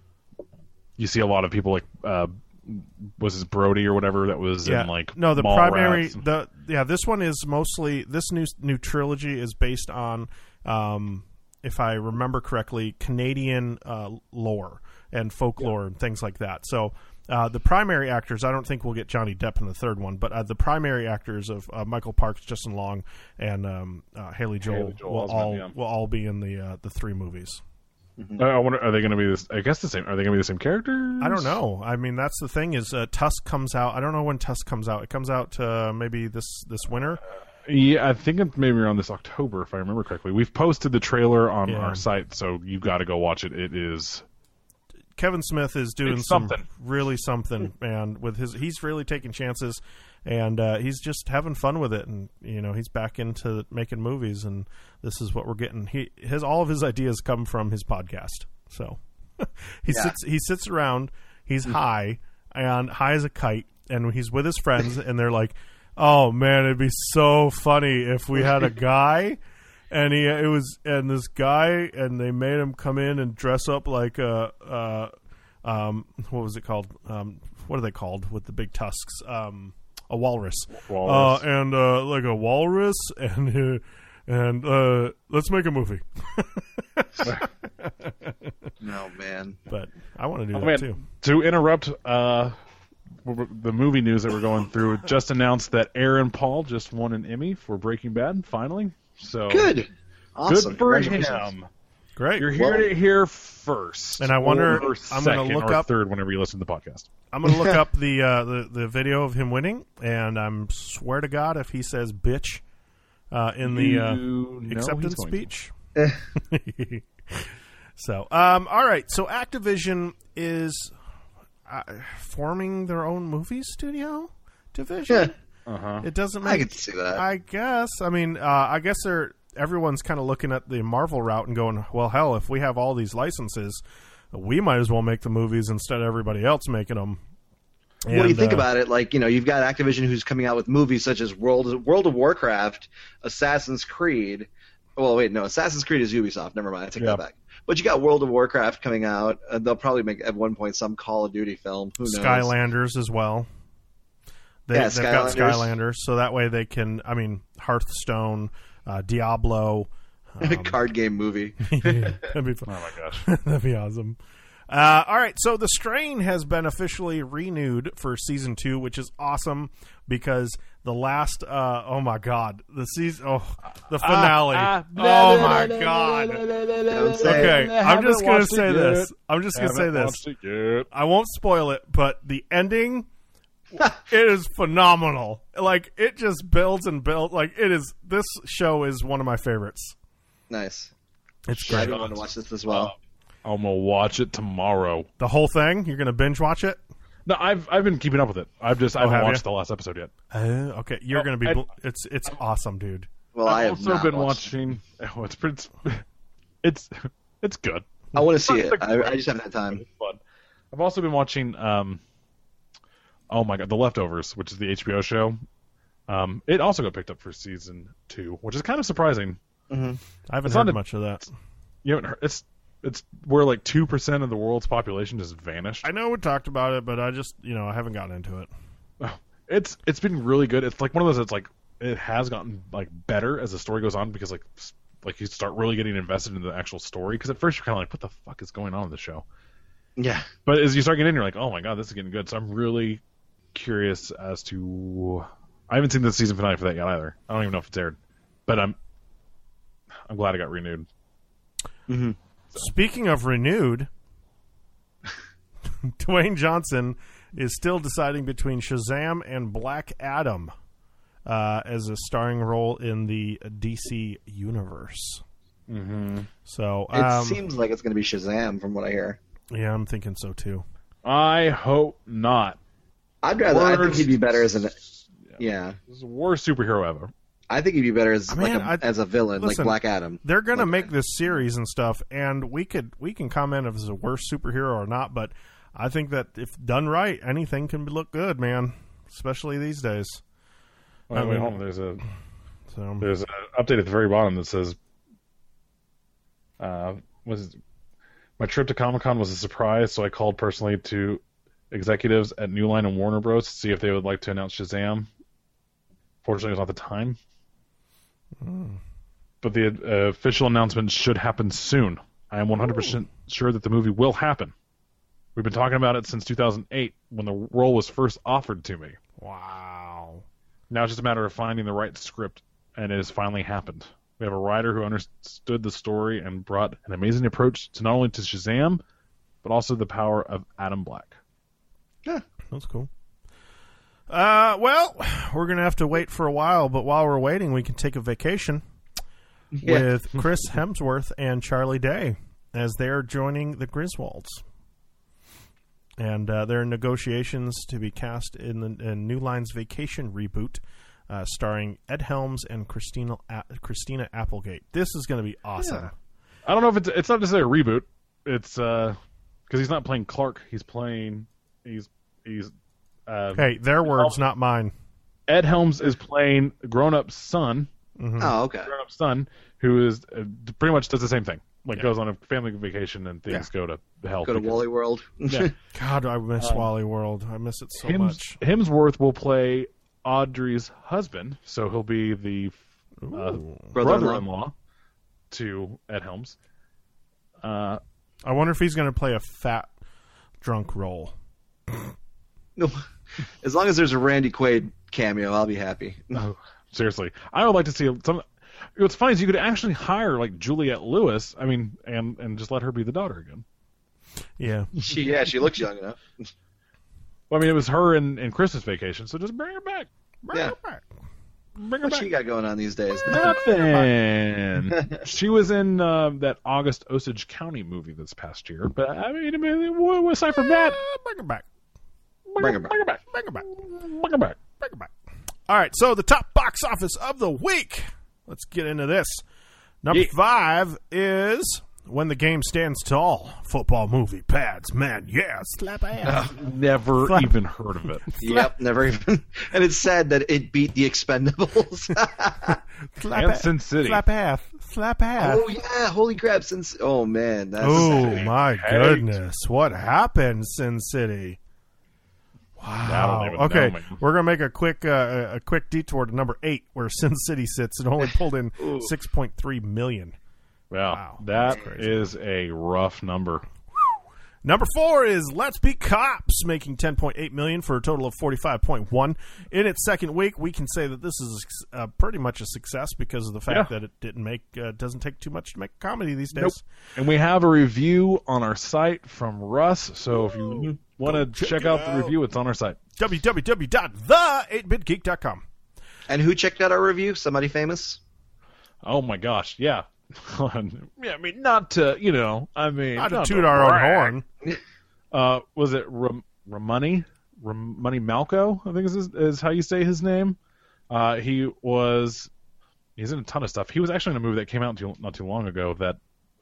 S5: You see a lot of people like uh, was his Brody or whatever that was
S4: yeah,
S5: in like
S4: no, the
S5: Mall
S4: primary
S5: Rats.
S4: the yeah this one is mostly this new new trilogy is based on, um, if I remember correctly, Canadian uh, lore and folklore and things like that. So. Uh, the primary actors, I don't think we'll get Johnny Depp in the third one, but uh, the primary actors of uh, Michael Parks, Justin Long, and um, uh, Haley Joel,
S5: Haley Joel
S4: will
S5: Osment,
S4: all
S5: yeah.
S4: will all be in the uh, the three movies.
S5: Uh, I wonder, are they going to be this? I guess the same. Are they going to be the same characters?
S4: I don't know. I mean, that's the thing is uh, Tusk comes out. I don't know when Tusk comes out. It comes out uh, maybe this this winter.
S5: Yeah, I think it's maybe around this October, if I remember correctly. We've posted the trailer on
S4: Yeah.
S5: our site, so you got to go watch it. It is.
S4: Kevin Smith is doing
S5: It's
S4: some
S5: something.
S4: really something, and with his he's really taking chances, and uh, he's just having fun with it, and you know he's back into making movies, and this is what we're getting. He his all of his ideas come from his podcast, so he
S6: Yeah.
S4: sits he sits around, he's high and high as a kite, and he's with his friends, and they're like, "Oh man, it'd be so funny if we had a guy." And he, it was, and this guy, and they made him come in and dress up like a, uh, um, what was it called? Um, what are they called with the big tusks? Um, a walrus.
S5: Walrus.
S4: Uh, and uh, like a walrus, and uh, and uh, let's make a movie.
S6: No man.
S4: But I want to do
S5: Oh,
S4: that
S5: man,
S4: too.
S5: to interrupt uh, w- w- the movie news that we're going through, it just announced that Aaron Paul just won an Emmy for Breaking Bad, finally. So
S6: Good. Awesome.
S5: Good for
S6: Congratulations.
S5: him.
S4: Great.
S5: You're hearing it here first.
S4: And I wonder-
S5: or
S4: I'm
S5: second
S4: gonna look
S5: or
S4: up-
S5: third whenever you listen to the podcast.
S4: I'm gonna look up the, uh, the the video of him winning, and I'm swear to God if he says "bitch" uh, in the uh,
S5: You know
S4: acceptance
S5: he's going to.
S4: speech. So, um, all right. So, Activision is uh, forming their own movie studio division.
S5: Uh-huh.
S4: It doesn't make.
S6: I can see that.
S4: I guess. I mean, uh, I guess they're everyone's kind of looking at the Marvel route and going, "Well, hell, if we have all these licenses, we might as well make the movies instead of everybody else making them."
S6: Well, you think
S4: uh,
S6: about it, like, you know, you've got Activision who's coming out with movies such as World World of Warcraft, Assassin's Creed. Well, wait, no, Assassin's Creed is Ubisoft. Never mind, I take
S5: Yeah.
S6: that back. But you got World of Warcraft coming out. Uh, they'll probably make at one point some Call of Duty film. Who knows?
S4: Skylanders as well. They,
S6: Yeah,
S4: they've got
S6: Skylanders.
S4: Skylanders, so that way they can. I mean, Hearthstone, uh, Diablo. Um,
S6: Card game movie.
S4: that'd be fun.
S5: Oh my gosh.
S4: That'd be awesome. Uh, all right, so The Strain has been officially renewed for season two, which is awesome because the last, uh, oh my god, the season, oh, the finale.
S5: Ah, ah,
S4: oh
S5: nah,
S4: my
S5: nah, nah,
S4: god.
S5: nah, nah, nah, nah, nah,
S6: Don't say
S4: Okay,
S5: nah,
S4: I'm
S5: haven't
S4: just gonna
S5: watched it
S4: say
S5: yet.
S4: this. I'm just gonna say
S5: Haven't
S4: this.
S5: watched it yet.
S4: I won't spoil it, but the ending, it is phenomenal. Like, it just builds and builds. Like, it is, this show is one of my favorites.
S6: Nice.
S4: It's
S6: I
S4: great.
S6: do want to watch this as well.
S5: I'm gonna watch it tomorrow.
S4: The whole thing? You're gonna binge watch it?
S5: No, I've I've been keeping up with it. I've just I
S4: have
S5: haven't
S4: you?
S5: watched the last episode yet.
S4: Uh, okay, you're
S5: Oh,
S4: gonna be,
S5: and-
S4: bl- it's it's awesome, dude.
S6: Well, I
S5: I've
S6: have
S5: also
S6: not
S5: been
S6: watched it.
S5: watching. Oh, it's pretty. It's it's good.
S6: I want to see
S5: It's
S6: it.
S5: like-
S6: I, I just haven't had time.
S5: It's fun. I've also been watching. Um, oh my god, The Leftovers, which is the H B O show. Um, it also got picked up for season two, which is kind of surprising.
S4: I haven't
S5: It's
S4: heard
S5: not a-
S4: much of that.
S5: You haven't heard, it's it's where like two percent of the world's population just vanished.
S4: I know we talked about it, but I just, you know, I haven't gotten into it.
S5: It's it's been really good. It's like one of those that's like it has gotten like better as the story goes on because like s- like you start really getting invested in the actual story because at first you're kind of like what the fuck is going on in the show,
S6: Yeah.
S5: but as you start getting in you're like oh my god this is getting good. So I'm really curious as to I haven't seen the season finale for that yet either. I don't even know if it's aired, but I'm I'm glad it got renewed.
S6: Mm-hmm.
S4: Speaking of renewed, Dwayne Johnson is still deciding between Shazam and Black Adam uh, as a starring role in the D C universe.
S5: Mm-hmm.
S4: So
S6: It
S4: um,
S6: seems like it's going to be Shazam from what I hear.
S4: yeah, I'm thinking so too.
S5: I hope not.
S6: I'd rather. I think
S5: Worst-
S6: he'd be better as an. Yeah,
S5: This is the worst superhero ever.
S6: I think he'd be better as
S4: Man,
S6: like a,
S4: I-
S6: as a villain,
S4: listen,
S6: like Black Adam.
S4: They're gonna
S6: Like-
S4: make this series and stuff, and we could we can comment if it's a worse superhero or not. But I think that if done right, anything can look good, man. Especially these days.
S5: Wait,
S4: I
S5: wait,
S4: mean-
S5: hold on. There's a
S4: So
S5: There's an update at the very bottom that says, uh, was my trip to Comic-Con was a surprise, so I called personally to executives at New Line and Warner Bros. to see if they would like to announce Shazam. Fortunately, it was not the time. But the uh, official announcement should happen soon. I am one hundred percent sure that the movie will happen. We've been talking about it since two thousand eight when the role was first offered to me.
S4: wow.
S5: Now it's just a matter of finding the right script, and it has finally happened. We have a writer who understood the story and brought an amazing approach to not only to Shazam, but also the power of Adam Black.
S6: Yeah.
S4: That's cool. Uh, well, we're gonna have to wait for a while, but while we're waiting, we can take a vacation
S6: Yeah.
S4: with Chris Hemsworth and Charlie Day as they're joining the Griswolds, and uh, they're in negotiations to be cast in the in New Line's Vacation reboot, uh, starring Ed Helms and Christina A- Christina Applegate. This is going to be awesome.
S6: Yeah.
S5: I don't know if it's it's not necessarily a reboot. It's because he's not playing Clark. He's playing he's he's. Uh,
S4: Hey, their words, not mine.
S5: Ed Helms is playing grown-up son,
S6: Oh, okay.
S5: grown-up son, who is uh, pretty much does the same thing. Like
S4: Yeah.
S5: goes on a family vacation and things
S4: Yeah.
S5: go to hell.
S6: Go to
S5: because-
S6: Wally World.
S5: Yeah.
S4: God, I miss
S5: Um,
S4: Wally World. I miss it so
S5: Hems,
S4: much.
S5: Hemsworth will play Audrey's husband, so he'll be the uh,
S4: Ooh.
S6: Brother-in-law.
S5: brother-in-law to Ed Helms. Uh,
S4: I wonder if he's going to play a fat drunk role.
S6: No, as long as there's a Randy Quaid cameo, I'll be happy.
S5: oh, seriously, I would like to see some. What's funny is you could actually hire like Juliette Lewis. I mean, and and just let her be the daughter again.
S4: Yeah.
S6: She, yeah, she looks young enough.
S5: Well, I mean, it was her in, in Christmas Vacation, so just bring her back. Bring
S6: Yeah.
S5: her back. Bring her
S6: What
S5: back.
S6: she got going on these days?
S5: Nothing. She was in uh, that August Osage County movie this past year, but I mean, I mean, what- aside from that,
S4: Bring her back.
S6: Bring her back.
S5: Bring her back.
S4: Bring her back.
S5: Bring her back.
S4: Bring her back. All right, so the top box office of the week. Let's get into this. Number
S5: Yeah.
S4: five is When the Game Stands Tall. Football movie, pads, man, yeah, slap ass.
S5: Never
S4: Slap.
S5: even heard of it.
S6: Yep, never even. And it's sad that it beat the Expendables.
S4: slap
S5: And
S4: ass.
S5: Sin City.
S4: Slap ass. Slap ass.
S6: oh yeah, holy crap! Since oh man, that's
S4: Oh,
S6: sad.
S4: my
S5: Hate.
S4: goodness. What happened, Sin City?
S5: I don't even
S4: Okay,
S5: know, man.
S4: we're gonna make a quick uh, a quick detour to number eight, where Sin City sits. It only pulled in six point three million.
S5: Wow,
S4: Wow,
S5: that
S4: that's crazy.
S5: is a rough number.
S4: Number four is Let's Be Cops, making ten point eight million dollars for a total of forty-five point one. In its second week, we can say that this is uh, pretty much a success because of the fact
S5: Yeah.
S4: that it didn't make uh, doesn't take too much to make a comedy these days.
S5: Nope. And we have a review on our site from Russ, so if you want to
S4: check
S5: check
S4: it
S5: out
S4: out.
S5: the review, it's on our site.
S4: w w w dot the eight bit geek dot com.
S6: And who checked out our review? Somebody famous?
S5: Oh my gosh, yeah. yeah, I mean, not to, you know, I mean,
S4: Not to
S5: not
S4: toot our own
S5: brag.
S4: horn.
S5: Uh, was it Ram- Ramani? Ramani Malco, I think is, his, is how you say his name. Uh, he was, he's in a ton of stuff. He was actually in a movie that came out too, not too long ago that,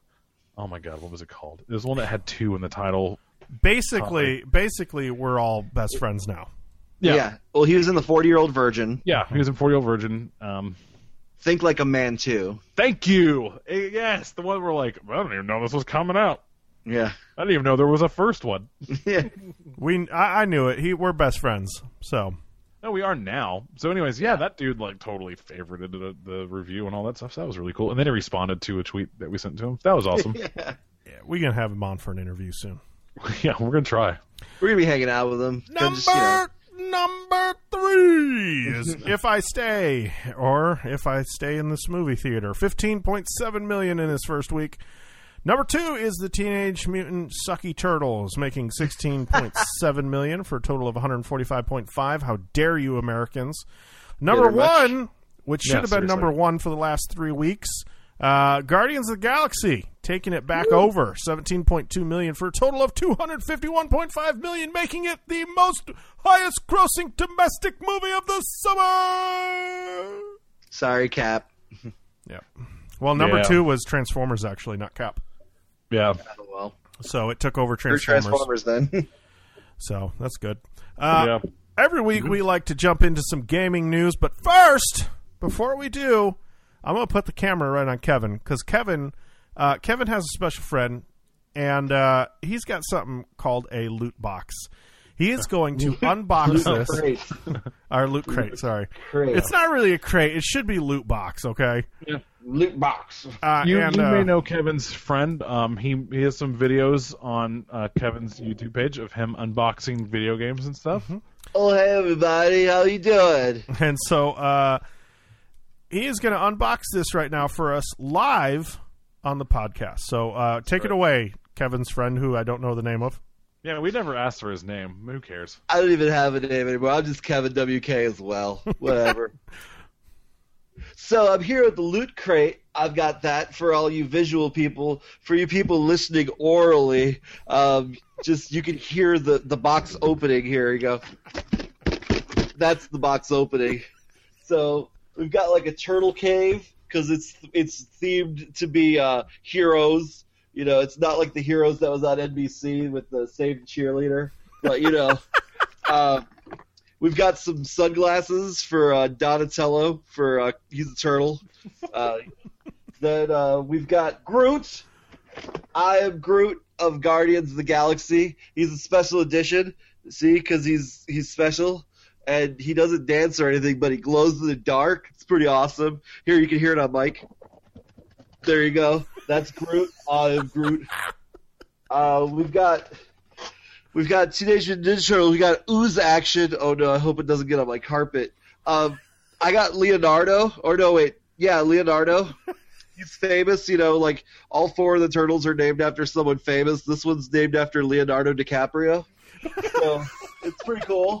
S5: oh my god, what was it called? It was one that had two in the title.
S4: Basically, basically, we're all best friends now.
S5: Yeah.
S6: Well, he was in the forty-year-old virgin.
S5: Yeah, he was in forty-Year-Old Virgin. Um,
S6: Think Like a Man too.
S5: thank you. Eh, Yes, the one where like, I don't even know this was coming out.
S6: Yeah.
S5: I didn't even know there was a first one.
S6: Yeah.
S4: We, I, I knew it. He, we're best friends. So,
S5: No, we are now. So, anyways, yeah, that dude like totally favorited the, the review and all that stuff. So that was really cool. And then he responded to a tweet that we sent to him. That was awesome.
S6: Yeah.
S4: yeah, we're gonna have him on for an interview soon.
S5: Yeah, we're gonna try.
S6: We're gonna be hanging out with him.
S4: Number
S6: Just, you know.
S4: number three is If I Stay, or If I Stay in This Movie Theater. fifteen point seven million in his first week. Number two is the Teenage Mutant Sucky Turtles, making sixteen point seven million for a total of one hundred forty-five point five. How dare you, Americans? Number
S6: Bitter much?
S4: one, which should
S5: Yeah,
S4: have been
S5: seriously.
S4: number one for the last three weeks, uh, Guardians of the Galaxy, taking it back over seventeen point two million for a total of two hundred fifty-one point five million, making it the most highest grossing domestic movie of the summer.
S6: Sorry, Cap.
S4: Yeah. Well, number
S5: Yeah.
S4: two was Transformers, actually, not Cap.
S5: Yeah.
S6: Oh, well.
S4: So it took over
S6: You're
S4: Transformers.
S6: Transformers then.
S4: So that's good. Uh,
S5: yeah.
S4: Every week we like to jump into some gaming news, but first, before we do, I'm going to put the camera right on Kevin because Kevin, uh, Kevin has a special friend, and uh, he's got something called a loot box. He is going to unbox this.
S6: Great.
S4: Our loot crate, sorry.
S6: Crate.
S4: It's not really a crate. It should be loot box, okay?
S6: Loot box.
S4: Uh,
S5: You,
S4: and,
S5: you
S4: uh,
S5: may know Kevin's friend. Um, he he has some videos on uh, Kevin's YouTube page of him unboxing video games and stuff.
S6: Oh, hey, everybody. How you doing?
S4: And so uh, he is going to unbox this right now for us live on the podcast. So uh, take it away, Kevin's friend, who I don't know the name of.
S5: Yeah, we never asked for his name. Who cares?
S6: I don't even have a name anymore. I'm just Kevin W K as well. Whatever. So I'm here at the Loot Crate. I've got that for all you visual people. For you people listening orally, um, just you can hear the, the box opening. Here you go. That's the box opening. So we've got like a turtle cave because it's it's themed to be uh, heroes. You know, it's not like the Heroes that was on N B C with the Save the Cheerleader. But, you know, uh, we've got some sunglasses for uh, Donatello, for uh, he's a turtle. Uh, then uh, we've got Groot. I am Groot of Guardians of the Galaxy. He's a special edition, see, because he's, he's special. And he doesn't dance or anything, but he glows in the dark. It's pretty awesome. Here, you can hear it on mic. There you go. That's Groot. I am Groot. Uh, we've got we've got Teenage Mutant Ninja Turtles. We got Ooze Action. Oh no, I hope it doesn't get on my carpet. Um, I got Leonardo. Or no, wait, yeah, Leonardo. He's famous. You know, like all four of the turtles are named after someone famous. This one's named after Leonardo DiCaprio. So it's pretty cool.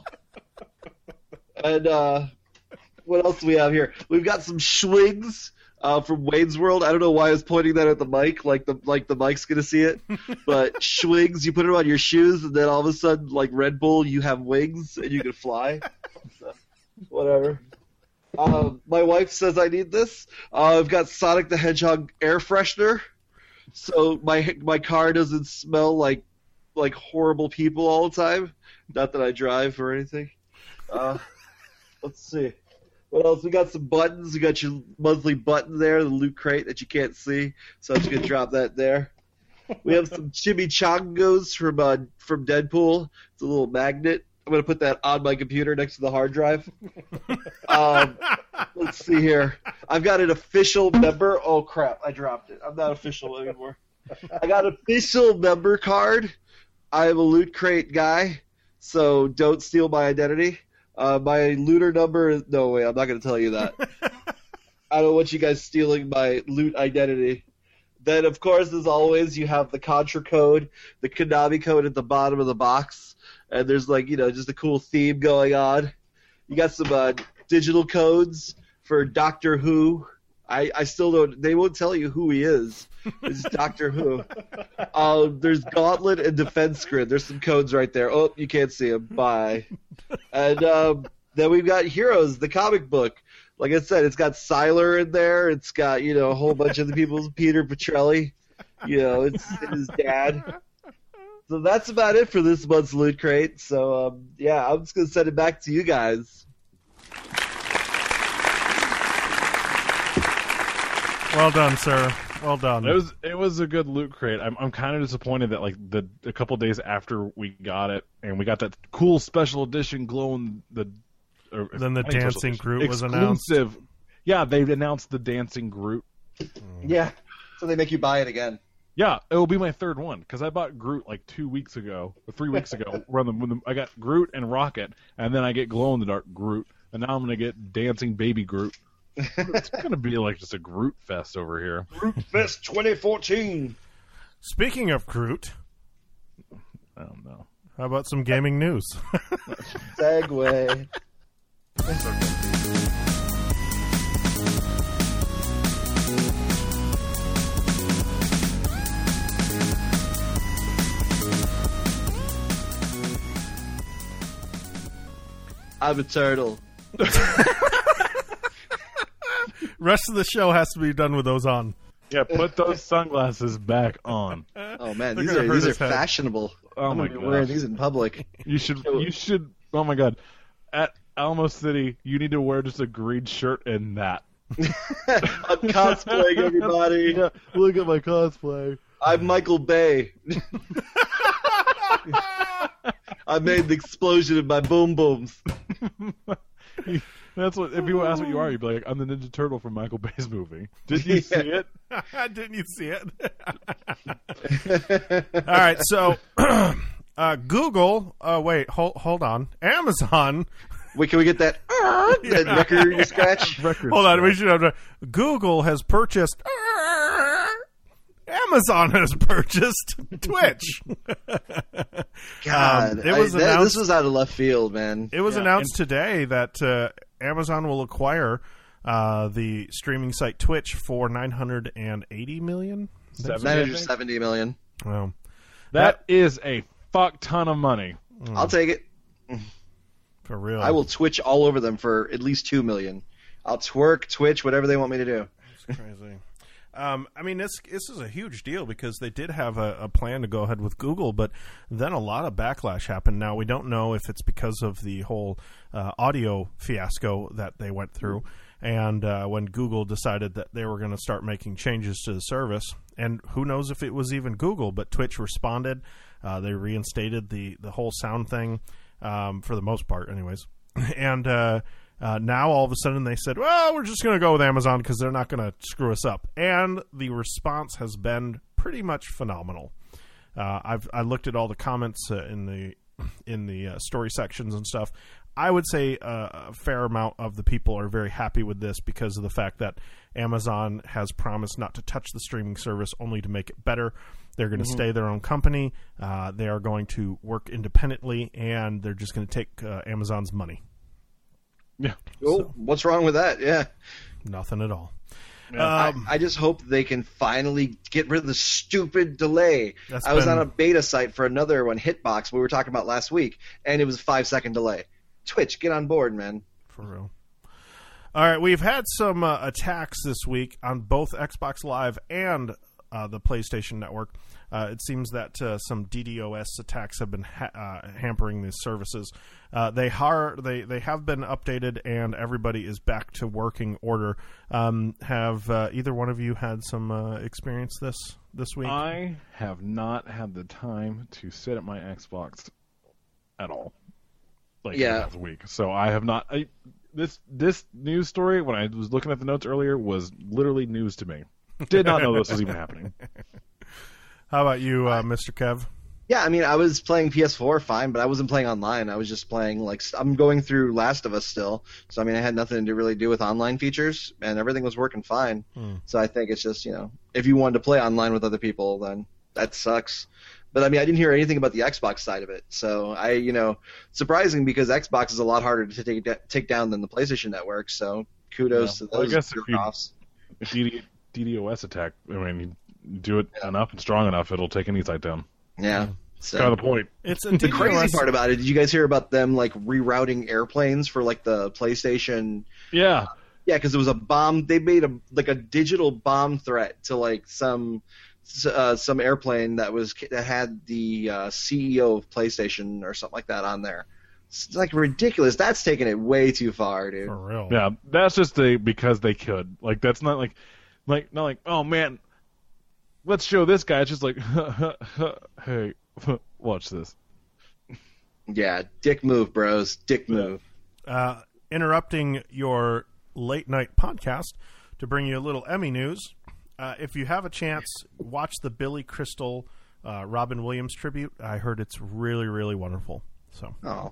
S6: And uh, what else do we have here? We've got some Schwings. Uh, from Wayne's World. I don't know why I was pointing that at the mic, like the like the mic's gonna see it. But Schwings, you put them on your shoes, and then all of a sudden, like Red Bull, you have wings and you can fly. So, whatever. Um, my wife says I need this. Uh, I've got Sonic the Hedgehog air freshener, so my my car doesn't smell like like horrible people all the time. Not that I drive or anything. Uh, let's see. What else? We got some buttons. We got your monthly button there, the Loot Crate that you can't see. So I'm just gonna drop that there. We have some chimichangos from uh, from Deadpool. It's a little magnet. I'm gonna put that on my computer next to the hard drive. Um, let's see here. I've got an official member. Oh crap! I dropped it. I'm not official anymore. I got an official member card I'm a Loot Crate guy, so don't steal my identity. Uh, my looter number is... No, wait, I'm not going to tell you that. I don't want you guys stealing my loot identity. Then, of course, as always, you have the Contra code, the Konami code at the bottom of the box, and there's, like, you know, just a cool theme going on. You got some uh, digital codes for Doctor Who. I, I still don't... They won't tell you who he is. It's Doctor Who. Uh, there's Gauntlet and Defense Grid. There's some codes right there. Oh, you can't see them. Bye. And um, then we've got Heroes, the comic book. Like I said, it's got Sylar in there. It's got, you know, a whole bunch of the people. Peter Petrelli. You know, it's his dad. So that's about it for this month's Loot Crate. So, um, yeah, I'm just going to send it back to you guys.
S4: Well done, sir. Well done.
S5: It was it was a good Loot Crate. I'm I'm kind of disappointed that like the a couple days after we got it and we got that cool special edition glowing the. Or,
S4: then the Dancing Groot was announced.
S5: Exclusive. Yeah, they announced the Dancing Groot.
S6: Yeah, so they make you buy it again.
S5: Yeah, it will be my third one because I bought Groot like two weeks ago, or three weeks ago. When the, when the, I got Groot and Rocket, and then I get glow in the dark Groot, and now I'm gonna get Dancing Baby Groot. It's gonna be like just a Groot fest over here.
S6: Groot Fest twenty fourteen.
S4: Speaking of Groot,
S5: I don't know.
S4: How about some gaming news?
S6: Segway. I'm a turtle.
S4: Rest of the show has to be done with those on.
S5: Yeah, put those sunglasses back on.
S6: Oh man,
S4: They're
S6: these
S4: gonna
S6: are
S4: hurt
S6: these are
S4: his head.
S6: fashionable.
S5: Oh
S6: I'm
S5: my
S6: gonna be wearing
S5: gosh.
S6: these in public.
S5: You should you should oh my god. At Alamo City, you need to wear just a green shirt and that.
S6: I'm cosplaying, everybody.
S5: Yeah, look at my cosplay.
S6: I'm Michael Bay. I made the explosion in my boom booms.
S5: That's what if people ask what you are, you'd be like, I'm the Ninja Turtle from Michael Bay's movie. Did you see it?
S4: Didn't you see it? All right, so uh, Google. Uh, wait, hold hold on. Amazon.
S6: Wait, can we get that, uh, that record scratch?
S5: Record
S4: Hold on,
S5: scratch.
S4: we should have. To, Google has purchased. Amazon has purchased Twitch.
S6: God,
S4: Um, it was
S6: I, that,
S4: announced-
S6: this was out of left field, man.
S4: It was
S5: Yeah,
S4: announced today that uh, Amazon will acquire uh, the streaming site Twitch for nine hundred eighty million dollars.
S5: Seven, I
S6: nine
S5: think.
S6: hundred seventy million.
S4: Wow.
S5: That is a fuck ton of money.
S6: I'll take it.
S4: For real.
S6: I will Twitch all over them for at least two million. I'll twerk, Twitch, whatever they want me to do.
S4: It's crazy. Um, I mean, this this is a huge deal because they did have a, a plan to go ahead with Google, but then a lot of backlash happened. Now, we don't know if it's because of the whole uh, audio fiasco that they went through, and uh, when Google decided that they were going to start making changes to the service, and who knows if it was even Google, but Twitch responded. Uh, they reinstated the, the whole sound thing, um, for the most part anyways. And uh, uh, now all of a sudden they said, well, we're just going to go with Amazon because they're not going to screw us up. And the response has been pretty much phenomenal. Uh, I've I looked at all the comments uh, in the in the uh, story sections and stuff. I would say uh, a fair amount of the people are very happy with this because of the fact that Amazon has promised not to touch the streaming service, only to make it better. They're going to mm-hmm. stay their own company. Uh, they are going to work independently, and they're just going to take uh, Amazon's money.
S5: Yeah.
S6: Oh,
S4: So-
S6: what's wrong with that? Yeah.
S4: Nothing at all.
S5: Yeah.
S4: Um,
S6: I, I just hope they can finally get rid of the stupid delay.
S4: That's
S6: I was
S4: been-
S6: on a beta site for another one, Hitbox, we were talking about last week, and it was a five-second delay. Twitch, get on board, man.
S4: For real. All right, we've had some uh, attacks this week on both Xbox Live and uh, the PlayStation Network. Uh, it seems that uh, some DDoS attacks have been ha- uh, hampering these services. Uh, they are they they have been updated, and everybody is back to working order. Um, have uh, either one of you had some uh, experience this this week?
S5: I have not had the time to sit at my Xbox at all. Like
S6: Yeah.
S5: last week. So I have not I, this this news story when I was looking at the notes earlier was literally news to me. Did not know this was even happening.
S4: How about you, uh, Mister Kev?
S6: Yeah, I mean, I was playing P S four fine, but I wasn't playing online. I was just playing, like, I'm going through Last of Us still. So, I mean, I had nothing to really do with online features, and everything was working fine.
S4: Hmm.
S6: So I think it's just, you know, if you wanted to play online with other people, then that sucks. But, I mean, I didn't hear anything about the Xbox side of it. So, I, you know, surprising because Xbox is a lot harder to take take down than the PlayStation Network. So, kudos
S5: Yeah.
S6: to
S5: Well, I
S6: those
S5: guess if you-
S6: jerk-offs.
S5: If D DDoS attack, I mean, you do it enough and strong enough, it'll take any site down.
S6: Yeah. So.
S5: Kind of the point.
S4: It's a
S6: The crazy
S4: DDoS
S6: part about it, did you guys hear about them like rerouting airplanes for like the PlayStation?
S5: Yeah.
S6: Yeah, because it was a bomb. They made a like a digital bomb threat to like some uh, some airplane that was that had the uh, C E O of PlayStation or something like that on there. It's like ridiculous. That's taking it way too far, dude.
S4: for real.
S5: Yeah, that's just the because they could. Like that's not like, like not like oh man, let's show this guy. It's just like hey, watch this.
S6: Yeah, dick move, bros. Dick move.
S4: Uh, interrupting your late night podcast to bring you a little Emmy news. Uh, if you have a chance, watch the Billy Crystal, uh, Robin Williams tribute. I heard it's really, really wonderful. So,
S6: Oh,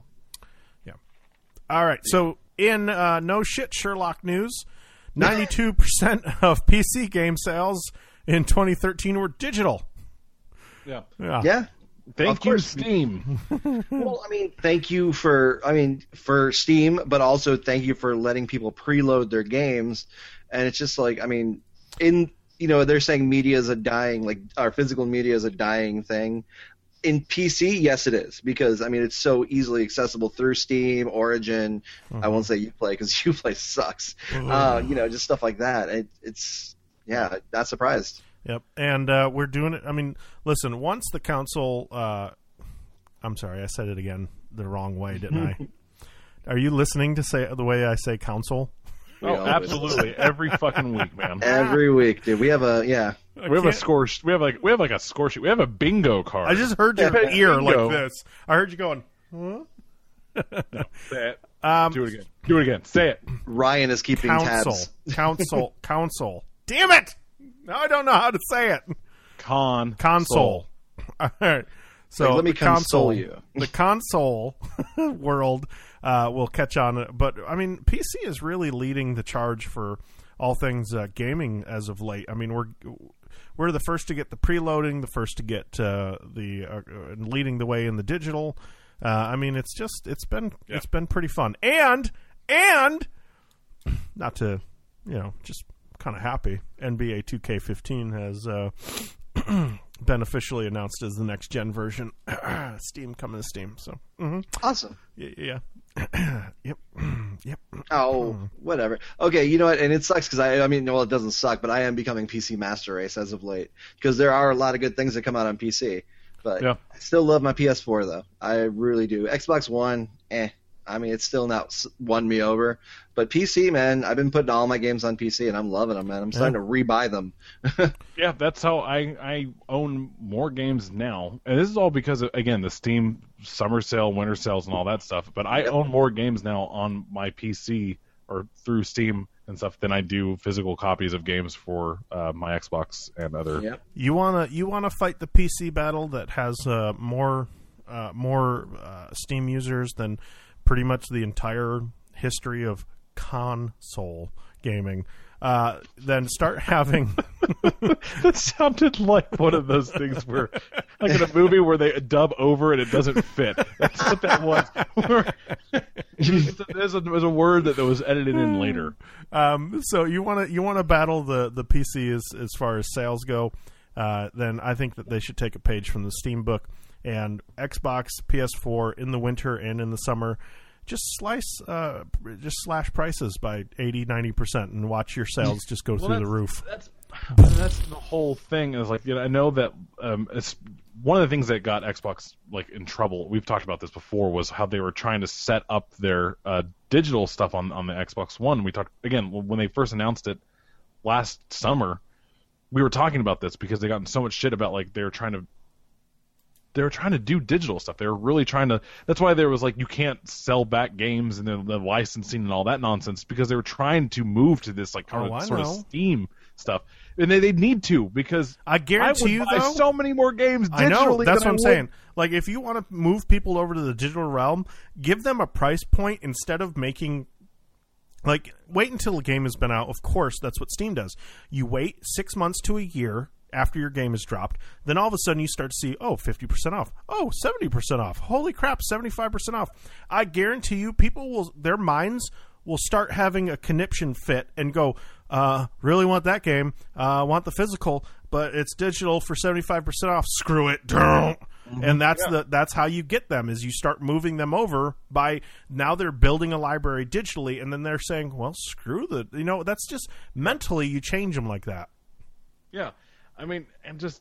S4: all right. So, in uh, no shit Sherlock news, ninety-two percent of P C game sales in twenty thirteen were digital.
S5: Yeah.
S4: Yeah.
S6: yeah. Of
S5: Thank you,
S6: course.
S5: Steam.
S6: Well, I mean, thank you for, I mean, for Steam, but also thank you for letting people preload their games. And it's just like, I mean, in, you know, they're saying media is a dying, like, our physical media is a dying thing. In P C, yes, it is, because, I mean, it's so easily accessible through Steam, Origin. I won't say Uplay, because Uplay sucks. Uh, you know, just stuff like that. It, it's, yeah, not surprised.
S4: Yep, and uh, we're doing it. I mean, listen, once the console, uh, I'm sorry, I said it again the wrong way, didn't I? Are you listening to say the way I say console?
S6: We
S5: Oh,
S6: all-
S5: absolutely. Every fucking week, man.
S6: Every week, dude. We have a, yeah.
S5: We have a
S4: can't-
S5: score. sh- We have like we have like a score sheet. We have a bingo card.
S4: I just heard your
S5: Yeah.
S4: ear
S5: Bingo.
S4: like this. I heard you going, huh?
S5: say it.
S4: Um,
S5: Do it again. Do it again. Say it.
S6: Ryan is keeping
S4: Council.
S6: tabs.
S4: Council. Council. Damn it! Now I don't know how to say it.
S5: Con
S4: Console. All right. So
S6: Like, let me
S4: the console,
S6: console you.
S4: The console world uh, will catch on, but I mean, P C is really leading the charge for all things uh, gaming as of late. I mean, we're we're the first to get the preloading, the first to get uh, the uh, leading the way in the digital. Uh, I mean, it's just it's been
S5: Yeah.
S4: it's been pretty fun, and and not to you know just kind of happy. N B A two K fifteen has uh, been officially announced as the next gen version. Steam coming to Steam. So mhm.
S6: Awesome.
S4: yeah, yeah. yep, yep.
S6: Oh, whatever. Okay, you know what? And it sucks because I, I mean, well, it doesn't suck, but I am becoming P C master race as of late because there are a lot of good things that come out on P C. But
S5: Yeah.
S6: I still love my P S four though. I really do. Xbox One, eh. I mean, it's still not s- won me over. But P C, man, I've been putting all my games on P C and I'm loving them, man. I'm starting to rebuy them.
S5: Yeah, that's how I I own more games now, and this is all because of, again, the Steam summer sale, winter sales, and all that stuff. But I
S6: Yep.
S5: own more games now on my P C or through Steam and stuff than I do physical copies of games for uh, my Xbox and other.
S6: Yep.
S4: You wanna you wanna fight the P C battle that has uh, more uh, more uh, Steam users than pretty much the entire history of console gaming. Uh, then start having
S5: That sounded like one of those things where, like in a movie where they dub over and it doesn't fit. That's what that was. There's a, there's a word that was edited in later.
S4: um, so you want to you want to battle the the P C as as far as sales go. Uh, then I think that they should take a page from the Steam book and Xbox, P S four in the winter and in the summer. Just slice, uh, just slash prices by eighty, ninety percent and watch your sales just go through the
S5: that's-
S4: roof.
S5: That's that's the whole thing. Is like, you know, I know that um, it's one of the things that got Xbox like in trouble. We've talked about this before. Was how they were trying to set up their uh, digital stuff on on the Xbox One. We talked again when they first announced it last summer. We were talking about this because they got in so much shit about like they were trying to. They were trying to do digital stuff. They were really trying to. That's why there was like you can't sell back games and the, the licensing and all that nonsense because they were trying to move to this like kind
S4: Oh,
S5: of
S4: I
S5: sort
S4: know.
S5: of Steam stuff, and they they need to because
S4: I guarantee
S5: I
S4: you
S5: would buy
S4: though,
S5: so many more games digitally.
S4: I know that's
S5: than
S4: what I'm
S5: I
S4: saying. Like if you want to move people over to the digital realm, give them a price point instead of making. Like, wait until a game has been out. Of course, that's what Steam does. You wait six months to a year after your game is dropped. Then all of a sudden you start to see, oh, fifty percent off. Oh, seventy percent off. Holy crap, seventy-five percent off. I guarantee you people will, their minds will start having a conniption fit and go, uh, really want that game. Uh, want the physical, but it's digital for seventy-five percent off. Screw it. Don't. And that's yeah. the that's how you get them is you start moving them over by now they're building a library digitally and then they're saying, well, screw the you know that's just mentally you change them like that.
S5: Yeah, I mean, and just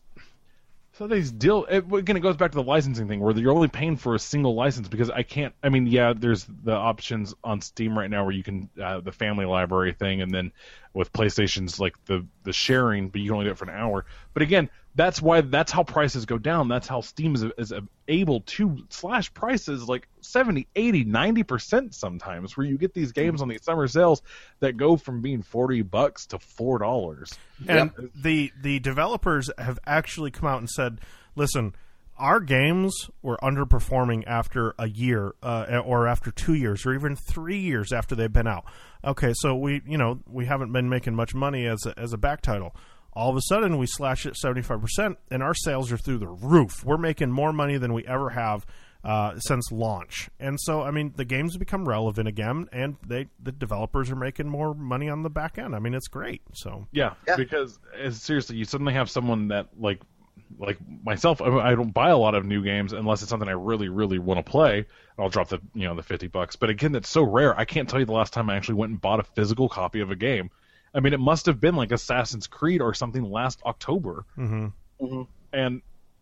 S5: so these deal it, again. It goes back to the licensing thing where you're only paying for a single license because I can't. I mean, yeah, there's the options on Steam right now where you can uh, the family library thing, and then with PlayStation's like the the sharing, but you can only do it for an hour. But again. That's why. That's how prices go down. That's how Steam is, is able to slash prices like seventy, eighty, ninety percent sometimes, where you get these games on these summer sales that go from being forty bucks to four dollars.
S4: And yep. the the developers have actually come out and said, "Listen, our games were underperforming after a year, uh, or after two years, or even three years after they've been out. Okay, so we, you know, we haven't been making much money as a, as a back title." All of a sudden, we slash it seventy-five percent, and our sales are through the roof. We're making more money than we ever have uh, since launch. And so, I mean, the games become relevant again, and they the developers are making more money on the back end. I mean, it's great. So
S5: Yeah, yeah. because as, seriously, you suddenly have someone that, like like myself, I, I don't buy a lot of new games unless it's something I really, really want to play. I'll drop the you know the fifty bucks. But again, that's so rare. I can't tell you the last time I actually went and bought a physical copy of a game. I mean, it must have been like Assassin's Creed or something last October.
S4: Mm-hmm.
S5: Mm-hmm. And,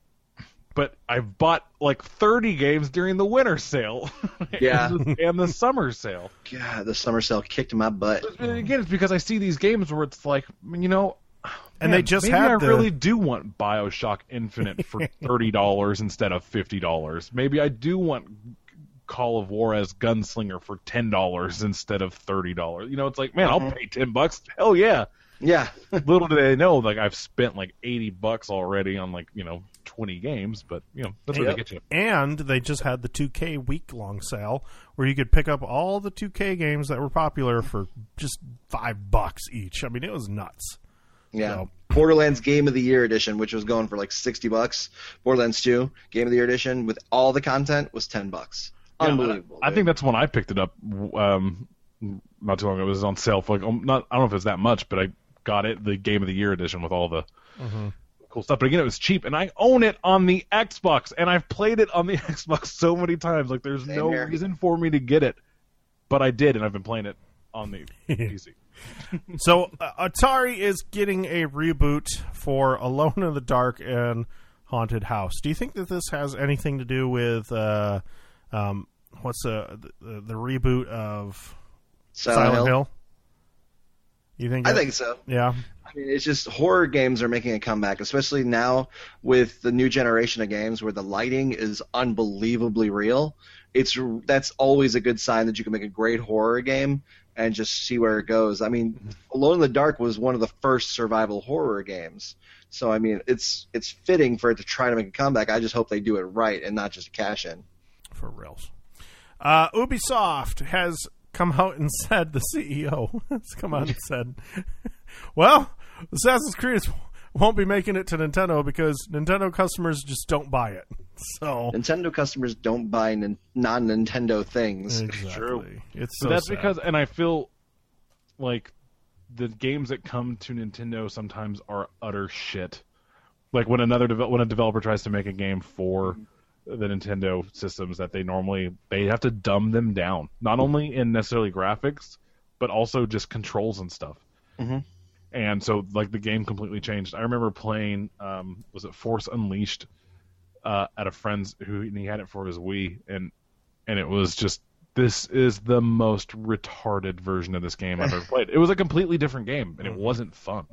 S5: but I've bought like thirty games during the winter sale.
S6: Yeah.
S5: and, the, and the summer sale.
S6: God, the summer sale kicked my butt.
S5: But again, it's because I see these games where it's like, you know,
S4: and man, they just
S5: maybe
S4: had
S5: I
S4: the...
S5: really do want BioShock Infinite for thirty dollars instead of fifty dollars. Maybe I do want Call of War as Gunslinger for ten dollars instead of thirty dollars. You know, it's like, man, I'll pay ten bucks. Hell yeah.
S6: Yeah.
S5: Little do they know, like, I've spent like eighty bucks already on, like, you know, twenty games, but, you know, that's what
S4: yep.
S5: they get you.
S4: And they just had the two K week-long sale where you could pick up all the two K games that were popular for just five bucks each. I mean, it was nuts.
S6: Yeah.
S4: So.
S6: Borderlands Game of the Year Edition, which was going for like sixty bucks. Borderlands two Game of the Year Edition with all the content was ten bucks. Unbelievable.
S5: Yeah, I, I think that's when I picked it up um, not too long ago. It was on sale for like, um, not, I don't know if it's that much, but I got it, the Game of the Year edition with all the
S4: mm-hmm.
S5: cool stuff. But again, it was cheap, and I own it on the Xbox, and I've played it on the Xbox so many times. Like, there's
S6: Same
S5: no
S6: here.
S5: reason for me to get it, but I did, and I've been playing it on the P C.
S4: So uh, Atari is getting a reboot for Alone in the Dark and Haunted House. Do you think that this has anything to do with uh, um, what's the, the the reboot of
S6: Silent,
S4: Silent
S6: Hill?
S4: Hill? You think?
S6: I
S4: that,
S6: think so.
S4: Yeah.
S6: I mean, it's just horror games are making a comeback, especially now with the new generation of games where the lighting is unbelievably real. It's that's always a good sign that you can make a great horror game and just see where it goes. I mean, Alone in the Dark was one of the first survival horror games. So I mean, it's it's fitting for it to try to make a comeback. I just hope they do it right and not just a cash in.
S4: For reals. Uh, Ubisoft has come out and said, the C E O has come out and said, well, Assassin's Creed won't be making it to Nintendo because Nintendo customers just don't buy it. So
S6: Nintendo customers don't buy nin- non-Nintendo things.
S4: Exactly.
S5: True.
S4: It's so
S5: But that's
S4: sad.
S5: because, and I feel like the games that come to Nintendo sometimes are utter shit. Like when another devel- when a developer tries to make a game for the Nintendo systems, that they normally they have to dumb them down, not only in necessarily graphics, but also just controls and stuff.
S6: Mm-hmm.
S5: And so, like, the game completely changed. I remember playing, um, was it Force Unleashed, uh, at a friend's who and he had it for his Wii, and and it was just, this is the most retarded version of this game I've ever played. It was a completely different game, and it wasn't fun.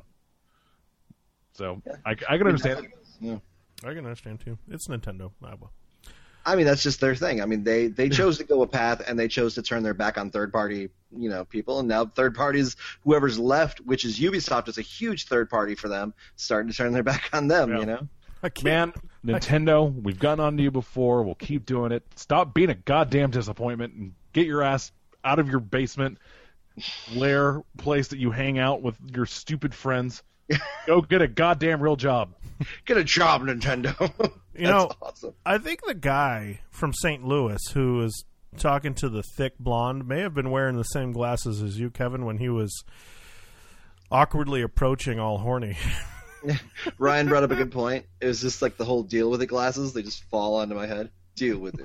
S5: So I, I can understand.
S6: Yeah.
S4: I can understand too. It's Nintendo. I will.
S6: I mean, that's just their thing. I mean, they, they chose to go a path, and they chose to turn their back on third-party, you know, people. And now third parties, whoever's left, which is Ubisoft, is a huge third party for them, starting to turn their back on them.
S5: Yeah.
S6: You know,
S4: I can't-
S5: Man, Nintendo, we've gotten onto you before. We'll keep doing it. Stop being a goddamn disappointment and get your ass out of your basement, lair place that you hang out with your stupid friends. Go get a goddamn real job.
S6: get a job, Nintendo.
S4: You know,
S6: That's awesome.
S4: I think the guy from Saint Louis who was talking to the thick blonde may have been wearing the same glasses as you, Kevin, when he was awkwardly approaching all horny.
S6: Ryan brought up a good point. It was just like the whole deal with the glasses. They just fall onto my head. Deal with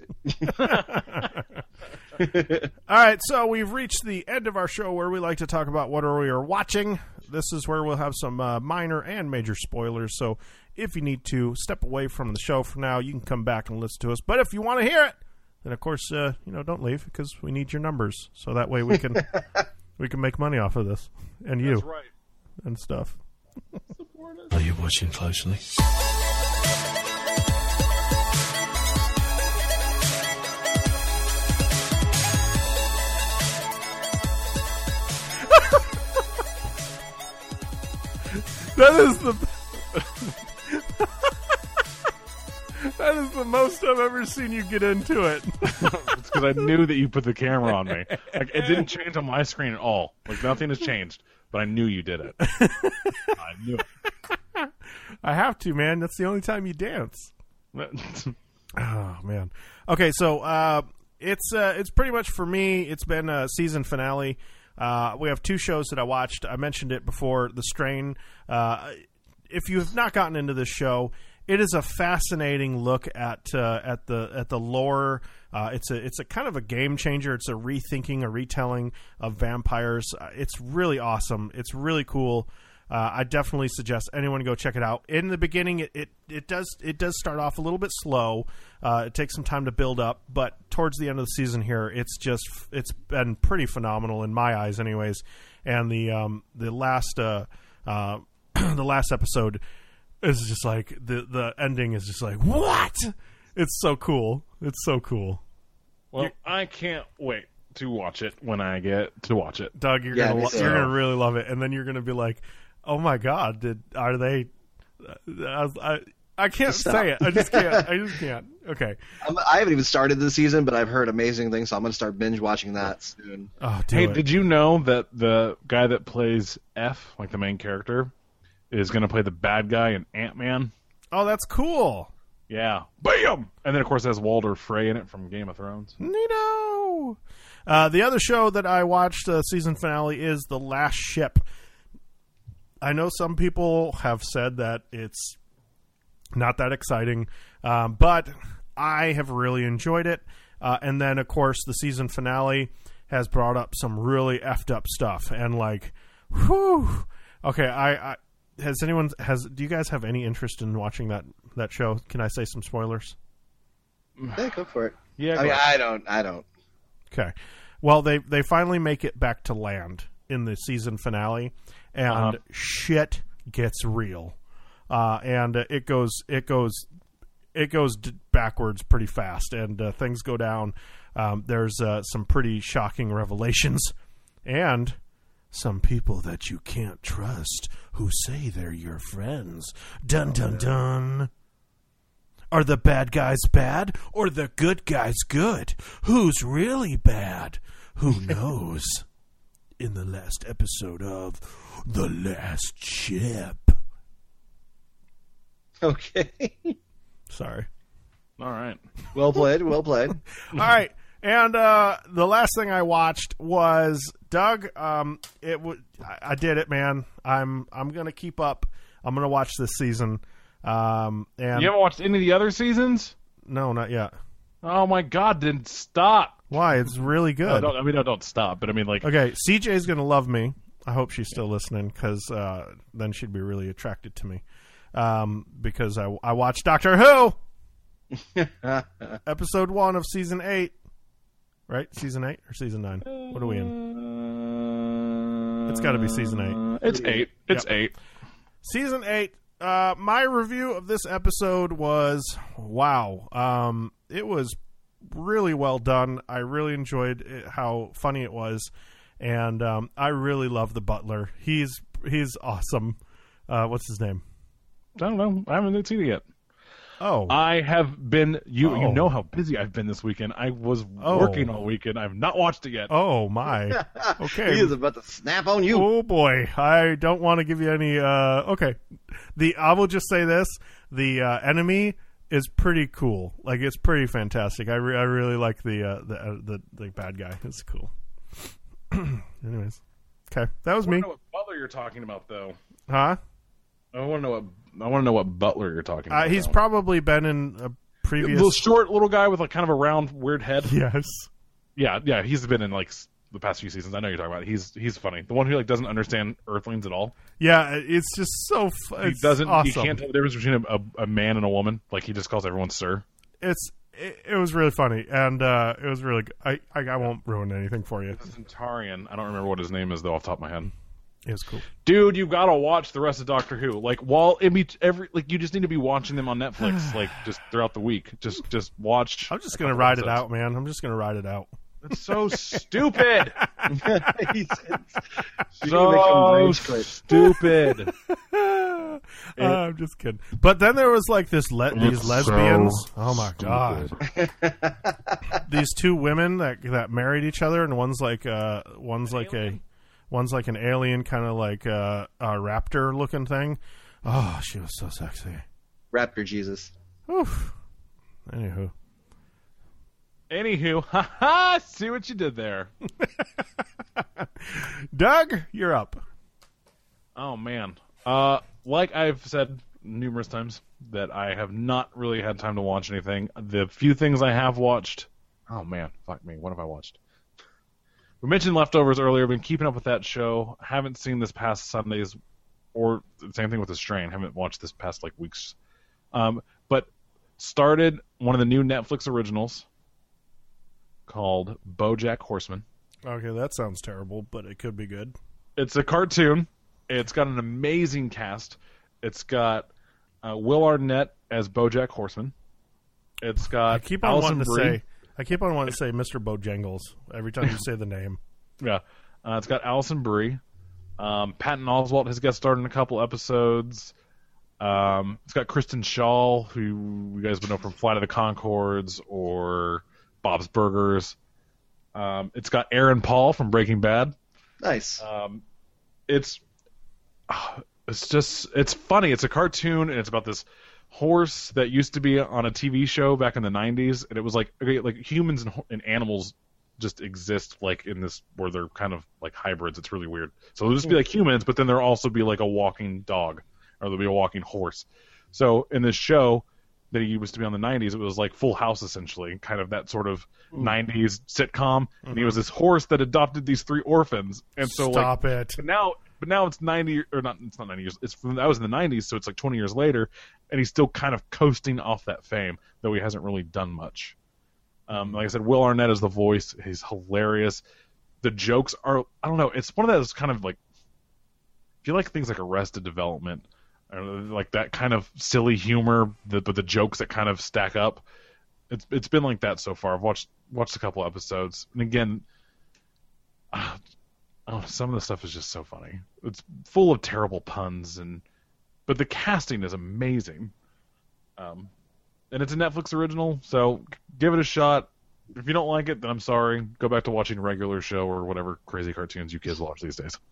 S6: it.
S4: All right, so we've reached the end of our show where we like to talk about what we are watching. This is where we'll have some uh, minor and major spoilers. So if you need to step away from the show for now, you can come back and listen to us. But if you want to hear it, then of course, uh, you know, don't leave because we need your numbers. So that way we can we can make money off of this and you
S5: That's right.
S4: and stuff.
S3: Are you watching closely?
S4: That is the that is the most I've ever seen you get into it.
S5: It's because I knew that you put the camera on me. Like, it didn't change on my screen at all. Like, nothing has changed, but I knew you did it. I knew it.
S4: I have to, man. That's the only time you dance. Oh man. Okay, so uh, it's uh, it's pretty much for me. It's been a season finale. Uh, we have two shows that I watched. I mentioned it before. The Strain. Uh, if you have not gotten into this show, it is a fascinating look at uh, at the at the lore. Uh, it's a it's a kind of a game changer. It's a rethinking, a retelling of vampires. Uh, it's really awesome. It's really cool. Uh, I definitely suggest anyone go check it out. In the beginning, it, it, it does it does start off a little bit slow. Uh, it takes some time to build up, but towards the end of the season here, it's just it's been pretty phenomenal in my eyes, anyways. And the um, the last uh, uh, the last episode is just like the the ending is just like what? It's so cool. It's so cool.
S5: Well, I can't wait to watch it when I get to watch it.
S4: Doug, you're
S6: Yeah,
S4: gonna
S6: me
S4: lo-
S6: too.
S4: you're gonna really love it, and then you're gonna be like, "Oh my god, did are they?" I, I, I can't
S6: Stop.
S4: say it. I just can't. I just can't. Okay.
S6: I'm, I haven't even started the season, but I've heard amazing things, so I'm going to start binge watching that soon.
S4: Oh, do
S5: Hey,
S4: it.
S5: did you know that the guy that plays F, like the main character, is going to play the bad guy in Ant-Man?
S4: Oh, that's cool.
S5: Yeah. Bam! And then, of course, it has Walder Frey in it from Game of Thrones.
S4: Neato. Uh, the other show that I watched, uh, season finale, is The Last Ship. I know some people have said that it's not that exciting, um, but I have really enjoyed it. Uh, and then, of course, the season finale has brought up some really effed up stuff. And, like, whew. Okay, I, I has anyone has do you guys have any interest in watching that that show? Can I say some spoilers?
S6: Yeah, go for it.
S5: Yeah,
S6: I mean,
S5: go
S6: I don't, I don't.
S4: Okay. Well, they they finally make it back to land in the season finale, and
S5: Uh-huh.
S4: shit gets real, uh, and uh, it goes it goes it goes d- backwards pretty fast, and uh, things go down. Um, there's uh, some pretty shocking revelations, and some people that you can't trust who say they're your friends. Dun dun dun. Are the bad guys bad or the good guys good? Who's really bad? Who knows? In the last episode of The Last Ship.
S6: Okay.
S4: Sorry.
S5: All right.
S6: Well played, well played.
S4: All right. And uh, the last thing I watched was Doug. Um, it w- I, I did it, man. I'm I'm gonna keep up. I'm gonna watch this season. Um, and
S5: You haven't watched any of the other seasons?
S4: no, not yet.
S5: Oh, my God, then stop.
S4: Why? It's really
S5: No,
S4: good.
S5: don't, I mean, no, don't stop. But I mean, like,
S4: Okay, C J's gonna love me. I hope she's still listening because uh, then she'd be really attracted to me. Um, because I I watched Doctor Who, episode one of season eight. Right, season eight or season nine? What are we in? It's got to be season eight.
S5: It's eight. It's
S4: Yep.
S5: eight.
S4: Season eight uh, my review of this episode was wow. Um, it was really well done. I really enjoyed it, how funny it was, and um, I really love the butler. He's he's awesome. Uh, what's his name?
S5: I don't know. I haven't seen it yet.
S4: Oh,
S5: I have been. You
S4: Oh.
S5: you know how busy I've been this weekend. I was
S4: Oh.
S5: working all weekend. I've not watched it yet.
S4: oh my. Okay.
S6: He is about to snap on you.
S4: Oh boy, I don't want to give you any. Uh, okay, the I will just say this: the uh, enemy is pretty cool. Like it's pretty fantastic. I, re- I really like the uh, the, uh, the the bad guy. It's cool. Anyways, okay, that was
S5: I
S4: me.
S5: want to know what Butler you're talking about, though.
S4: Huh?
S5: I want to know what I want to know what Butler you're talking about.
S4: Uh, he's
S5: though.
S4: probably been in a previous.
S5: the short little guy with like kind of a round, weird head.
S4: Yes.
S5: Yeah, yeah, he's been in like s- the past few seasons. I know you're talking about. He's he's funny. The one who like doesn't understand Earthlings at all.
S4: Yeah, it's just so. Fu-
S5: He
S4: it's
S5: doesn't.
S4: Awesome.
S5: He can't tell the difference between a, a, a man and a woman. Like he just calls everyone sir.
S4: It's. It, it was really funny, and uh, it was really. Good. I, I I won't ruin anything for you.
S5: Centaurian. I don't remember what his name is though off the top of my head.
S4: It was cool.
S5: Dude, you've got to watch the rest of Doctor Who. Like while in be- every like you just need to be watching them on Netflix like just throughout the week. Just just watch.
S4: I'm just
S5: a
S4: gonna
S5: couple
S4: ride it
S5: episodes.
S4: out, man. I'm just gonna ride it out.
S5: It's so stupid.
S6: He's, you're gonna make him
S5: So
S6: rage quit.
S5: stupid.
S4: Uh, I'm just kidding. But then there was like this le- these
S5: It's
S4: lesbians.
S5: so
S4: Oh my god! These two women that that married each other, and one's like uh, one's like a one's like an alien, kind of like uh, a raptor looking thing. Oh, she was so sexy.
S6: Raptor Jesus.
S4: Oof. Anywho,
S5: Anywho, haha, see what you did there.
S4: Doug, you're up.
S5: Oh man. Uh like I've said numerous times that I have not really had time to watch anything. The few things I have watched, oh man, fuck me, what have I watched? We mentioned Leftovers earlier, been keeping up with that show. Haven't seen this past Sundays, or the same thing with The Strain, haven't watched this past like weeks. Um, but started one of the new Netflix originals called BoJack Horseman.
S4: Okay, that sounds terrible, but it could be good.
S5: It's a cartoon. It's got an amazing cast. It's got uh, Will Arnett as BoJack Horseman. It's got
S4: I keep on
S5: Alison
S4: wanting to
S5: Brie.
S4: say. I keep on wanting to say Mister Bojangles every time you say the name.
S5: Yeah, uh, it's got Alison Brie. Um, Patton Oswalt has guest starred in a couple episodes. Um, it's got Kristen Shaw, who you guys would know from Flight of the Conchords or Bob's Burgers. Um, it's got Aaron Paul from Breaking Bad.
S6: Nice.
S5: Um, it's uh, it's just it's funny. It's a cartoon, and it's about this horse that used to be on a T V show back in the nineties, and it was like okay, like humans and, and animals just exist like in this where they're kind of like hybrids. It's really weird. So they'll just be like humans, but then there'll also be like a walking dog, or there'll be a walking horse. So in this show that he used to be on the nineties, it was like Full House essentially, kind of that sort of nineties sitcom. And he was this horse that adopted these three orphans, and so
S4: Stop
S5: like,
S4: it.
S5: But now, but now it's ninety or not. It's not ninety years. It's from, that was in the nineties, so it's like twenty years later, and he's still kind of coasting off that fame, though he hasn't really done much. Um, like I said, Will Arnett is the voice. He's hilarious. The jokes are, I don't know. It's one of those kind of like, if you like things like Arrested Development, or like that kind of silly humor, the, but the jokes that kind of stack up. It's it's been like that so far. I've watched watched a couple episodes, and again, uh, oh, some of the stuff is just so funny. It's full of terrible puns, and but the casting is amazing. Um, and it's a Netflix original, so give it a shot. If you don't like it, then I'm sorry. Go back to watching regular show or whatever crazy cartoons you kids watch these days.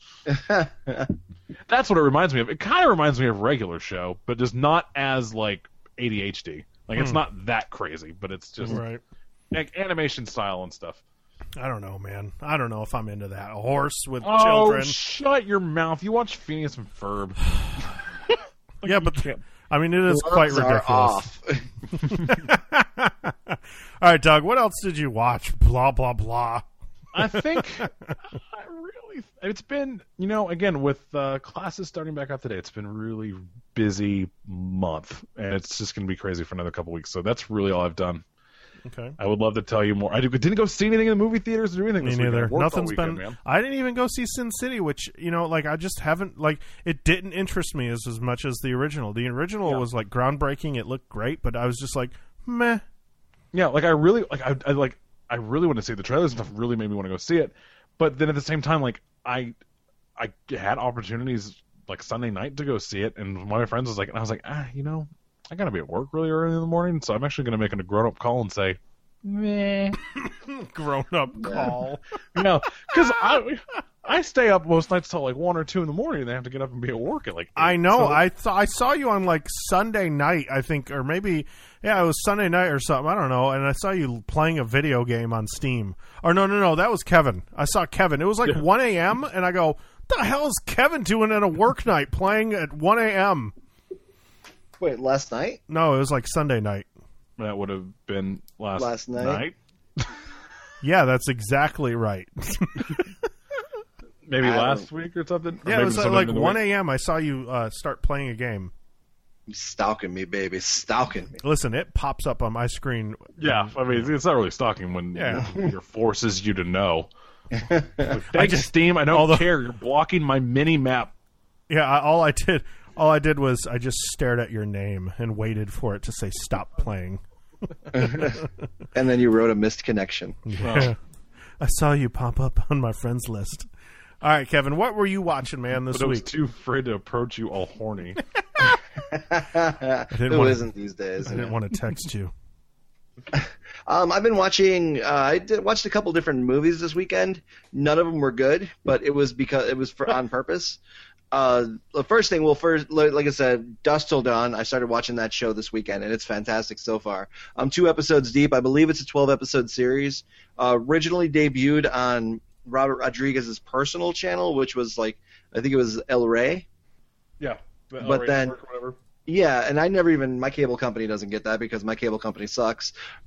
S5: That's what it reminds me of. It kind of reminds me of regular show, but just not as like A D H D. Like it's not that crazy, but it's just
S4: Right.
S5: like animation style and stuff.
S4: I don't know, man. I don't know if I'm into that. A horse with
S5: Oh,
S4: children.
S5: shut your mouth! You watch Phineas and Ferb.
S4: Yeah, but I mean, it is quite
S6: Gloves are
S4: ridiculous.
S6: off.
S4: All right, Doug, what else did you watch? Blah, blah, blah.
S5: I think I really it's been, you know, again with uh, classes starting back up today, it's been really busy month, and it's just going to be crazy for another couple weeks. So that's really all I've done.
S4: Okay.
S5: I would love to tell you more. I didn't go see anything in the movie theaters or do anything
S4: Me
S5: this
S4: neither.
S5: weekend. I worked all
S4: Nothing's
S5: weekend,
S4: been.
S5: man.
S4: I didn't even go see Sin City, which you know, like I just haven't like it didn't interest me as as much as the original. The original
S5: Yeah.
S4: was like groundbreaking. It looked great, but I was just like, meh.
S5: Yeah, like I really like I, I like I really want to see the trailers and stuff. Really made me want to go see it, but then at the same time, like I I had opportunities like Sunday night to go see it, and one of my friends was like, and I was like, ah, you know, I gotta be at work really early in the morning, so I'm actually gonna make a grown up call and say, meh,
S4: Grown up call.
S5: you know, because I I stay up most nights till like one or two in the morning, and I have to get up and be at work at like eight.
S4: I know.
S5: So-
S4: I th- I saw you on like Sunday night, I think, or maybe yeah, it was Sunday night or something. I don't know. And I saw you playing a video game on Steam. Or no, no, no, that was Kevin. I saw Kevin. It was like one a.m. and I go, "What the hell is Kevin doing at a work night playing at one a.m.?"
S6: Wait, last night?
S4: No, it was like Sunday night.
S5: that would have been last,
S6: Last night?
S4: Yeah, that's exactly right.
S5: Maybe
S6: I
S5: last
S6: don't-
S5: week or something. Or
S4: Yeah, it
S5: maybe
S4: was like,
S5: sometime
S4: like
S5: in the
S4: one
S5: week.
S4: a.m. I saw you uh, start playing a game.
S6: He's stalking me, baby. Stalking me.
S4: Listen, it pops up on my screen.
S5: Yeah, I mean, it's not really stalking when
S4: Yeah.
S5: your, your forces you to know. Like,
S4: I
S5: Thanks,
S4: just-
S5: Steam. I don't
S4: although-
S5: care. You're blocking my mini map.
S4: Yeah, I, all I did, all I did was I just stared at your name and waited for it to say stop playing.
S6: And then you wrote a missed connection.
S5: Well,
S4: I saw you pop up on my friends list. All right, Kevin, what were you watching, man, this
S5: but I was
S4: week?
S5: too afraid to approach you all horny.
S4: didn't
S6: Who
S4: wanna-
S6: isn't these days?
S4: I
S6: you
S4: didn't
S6: know?
S4: want to text you.
S6: Um, I've been watching. Uh, I did, watched a couple different movies this weekend. None of them were good, but it was because it was for on purpose. Uh, the first thing, well, first, like like I said, Dusk Till Dawn. I started watching that show this weekend, and it's fantastic so far. I'm two episodes deep. I believe it's a twelve episode series. Uh, originally debuted on Robert Rodriguez's personal channel, which was like I think it was El Rey.
S5: Yeah.
S6: But then-
S5: whatever.
S6: Yeah, and I never even my cable company doesn't get that because my cable company sucks.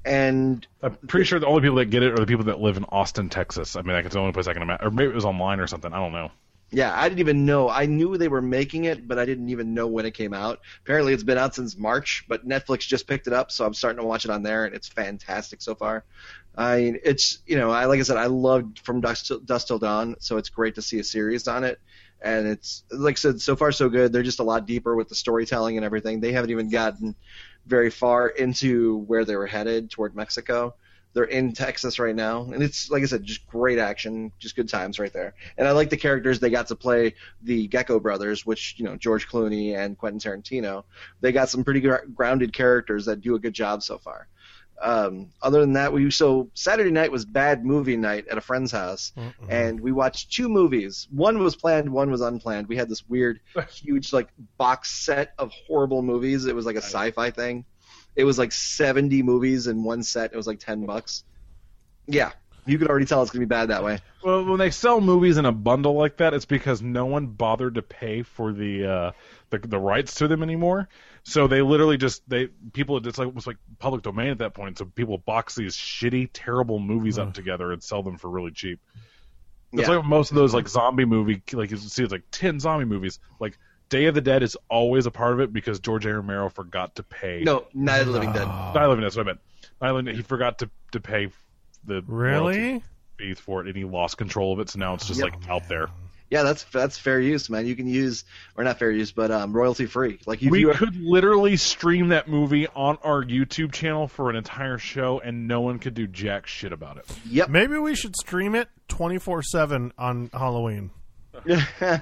S6: And
S5: I'm pretty sure the only people that get it are the people that live in Austin, Texas. I mean, like, it's the only place I can imagine. Or maybe it was online or something. I don't know.
S6: yeah, I didn't even know. I knew they were making it, but I didn't even know when it came out. Apparently, it's been out since March, but Netflix just picked it up, so I'm starting to watch it on there, and it's fantastic so far. I mean, it's you know, I like I said, I loved From Dusk Till, Dusk Till Dawn, so it's great to see a series on it. And it's like I said, so far so good. They're just a lot deeper with the storytelling and everything. They haven't even gotten very far into where they were headed toward Mexico. They're in Texas right now, and it's like I said, just great action, just good times right there. And I like the characters they got to play, the Gecko brothers, which you know George Clooney and Quentin Tarantino. They got some pretty gr- grounded characters that do a good job so far. Um, other than that, we so Saturday night was bad movie night at a friend's house,
S4: Mm-mm.
S6: and we watched two movies. One was planned, one was unplanned. We had this weird, huge like box set of horrible movies. It was like a sci-fi thing. It was like seventy movies in one set. It was like ten bucks. Yeah, you could already tell it's gonna be bad that way.
S5: Well, when they sell movies in a bundle like that, it's because no one bothered to pay for the uh, the, the rights to them anymore. So they literally just they people it's like it was like public domain at that point. So people box these shitty, terrible movies up together and sell them for really cheap. It's
S6: Yeah.
S5: like most of those like zombie movie like you see it's like ten zombie movies. Like Day of the Dead is always a part of it because George A. Romero forgot to pay.
S6: No, Night of the Living Dead.
S5: Night of the Living Dead. That's what I meant. Night of the Living Dead, he forgot to to pay the royalty
S4: Really?
S5: fees for it, and he lost control of it. So now it's just
S6: Yep.
S5: like out there.
S6: Yeah, that's that's fair use, man. You can use or not fair use, but um, royalty free. Like if
S5: We
S6: you
S5: could literally stream that movie on our YouTube channel for an entire show, and no one could do jack shit about it.
S6: Yep.
S4: Maybe we should stream it twenty-four seven on Halloween.
S5: Yeah.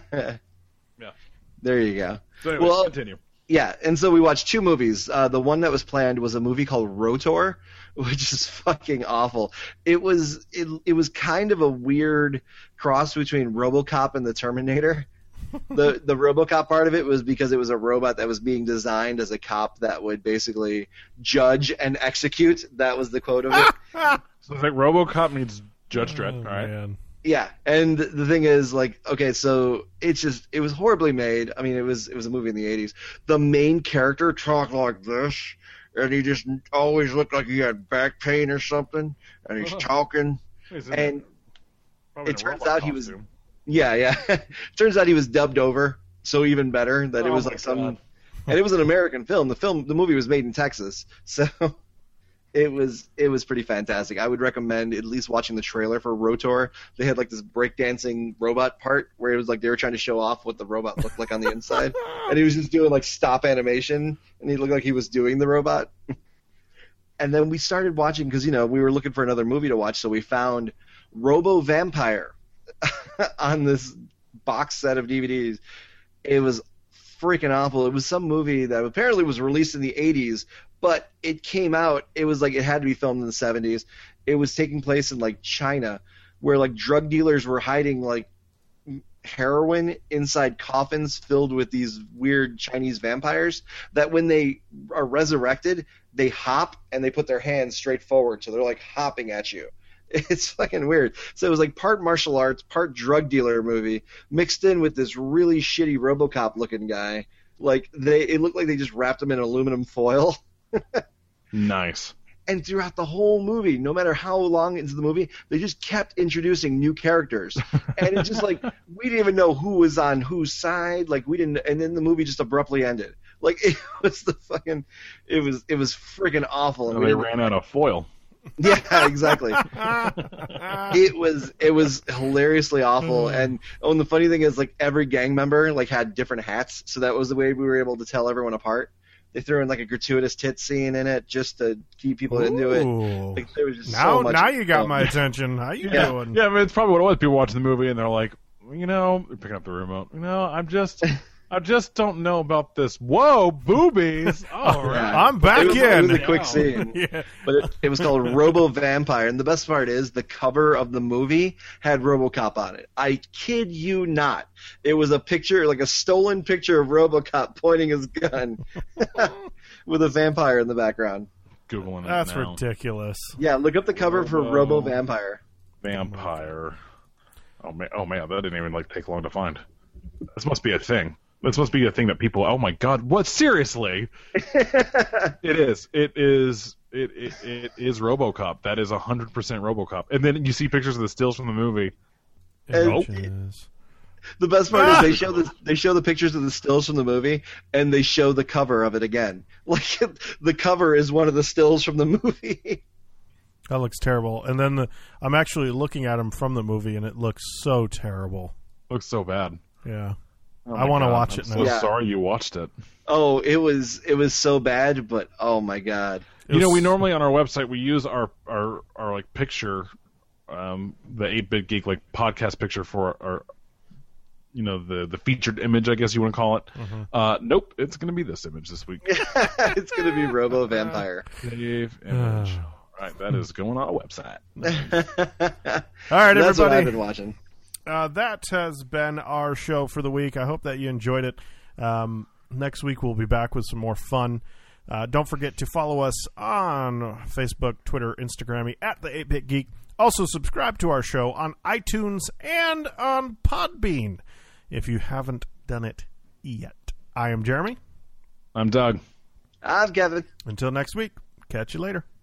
S6: There you go.
S5: So anyway,
S6: Well,
S5: continue.
S6: Yeah, and so we watched two movies. Uh, the one that was planned was a movie called Rotor, which is fucking awful. It was it, it was kind of a weird cross between RoboCop and the Terminator. the The RoboCop part of it was because it was a robot that was being designed as a cop that would basically judge and execute. That was the quote of it.
S5: So it's like RoboCop meets Judge Dredd.
S4: Oh,
S5: all right.
S4: man.
S6: Yeah, and the thing is, like, okay, so it's just it was horribly made. I mean, it was it was a movie in the eighties. The main character talked like this, and he just always looked like he had back pain or something, and he's talking,
S5: He's in
S6: and
S5: probably
S6: it
S5: in a
S6: turns
S5: robot
S6: out he was
S5: costume.
S6: yeah, yeah. Turns out he was dubbed over, so even better that it
S5: Oh
S6: was
S5: my
S6: like some,
S5: God.
S6: and it was an American film. The film, the movie was made in Texas, so It was it was pretty fantastic. I would recommend at least watching the trailer for Rotor. They had like this breakdancing robot part where it was like they were trying to show off what the robot looked like on the inside, and he was just doing like stop animation, and he looked like he was doing the robot. And then we started watching because you know we were looking for another movie to watch, so we found Robo Vampire on this box set of D V Ds. It was freaking awful. It was some movie that apparently was released in the eighties, but it came out, it was like it had to be filmed in the seventies. It was taking place in like China, where like drug dealers were hiding like heroin inside coffins filled with these weird Chinese vampires that when they are resurrected, they hop and they put their hands straight forward, so they're like hopping at you. It's fucking weird. So it was like part martial arts, part drug dealer movie, mixed in with this really shitty RoboCop looking guy. Like they, it looked like they just wrapped him in aluminum foil.
S5: Nice.
S6: And throughout the whole movie, no matter how long into the movie, they just kept introducing new characters. And it's just like, we didn't even know who was on whose side. Like we didn't, and then the movie just abruptly ended. Like it was the fucking, it was, it was freaking awful. And
S5: Well, they ran out of foil.
S6: Yeah, exactly. It was it was hilariously awful, and oh, and the funny thing is, like every gang member like had different hats, so that was the way we were able to tell everyone apart. They threw in like a gratuitous tit scene in it just to keep people into it. Like, there was just
S4: now,
S6: so much
S4: now you got
S6: fun.
S4: my attention. How you
S5: Yeah,
S4: doing?
S5: yeah. I mean, it's probably what it was. People watching the movie and they're like, you know, they're picking up the remote. You know, I'm just, I just don't know about this. Whoa, boobies! All right.
S4: I'm back
S6: It was, it
S4: in.
S6: was a quick scene,
S4: Yeah.
S6: but it, it was called Robo Vampire, and the best part is the cover of the movie had RoboCop on it. I kid you not. It was a picture, like a stolen picture of RoboCop pointing his gun with a vampire in the background.
S5: Googling it
S4: That's
S5: now.
S4: ridiculous.
S6: Yeah, look up the cover for
S5: Robo-
S6: Robo Vampire.
S5: Vampire. Oh man, oh man, that didn't even like take long to find. This must be a thing. This must be a thing that people. Oh my god, what? Seriously? It is. It is. It it, it is RoboCop. That is a hundred percent RoboCop. And then you see pictures of the stills from the movie.
S6: And-
S4: Images.
S6: The best part is they show the they show the pictures of the stills from the movie, and they show the cover of it again. Like the cover is one of the stills from the movie.
S4: That looks terrible. And then the, I'm actually looking at him from the movie, and it looks so terrible.
S5: Looks so bad.
S4: Yeah.
S5: Oh
S4: I
S5: my
S4: want to
S5: God,
S4: watch
S5: I'm
S4: it
S5: so
S4: now.
S6: Yeah.
S5: sorry you watched it.
S6: Oh, it was it was so bad, but oh my god.
S4: It
S5: You know,
S4: was-
S5: we normally on our website we use our our, our like picture, um, the eight bit Geek like podcast picture for our, you know, the the featured image, I guess you want to call it.
S4: Mm-hmm.
S5: Uh, nope, it's going to be this image this week.
S6: It's gonna be Robo Vampire.
S5: Save image. Right, that is going on our website.
S4: All right,
S6: That's what I've
S4: everybody.
S6: been watching.
S4: Uh, that has been our show for the week. I hope that you enjoyed it. Um, next week we'll be back with some more fun. Uh, don't forget to follow us on Facebook, Twitter, Instagram, at the eight bit Geek. Also subscribe to our show on iTunes and on Podbean if you haven't done it yet. I am Jeremy.
S5: I'm Doug.
S6: I'm Kevin.
S4: Until next week, catch you later.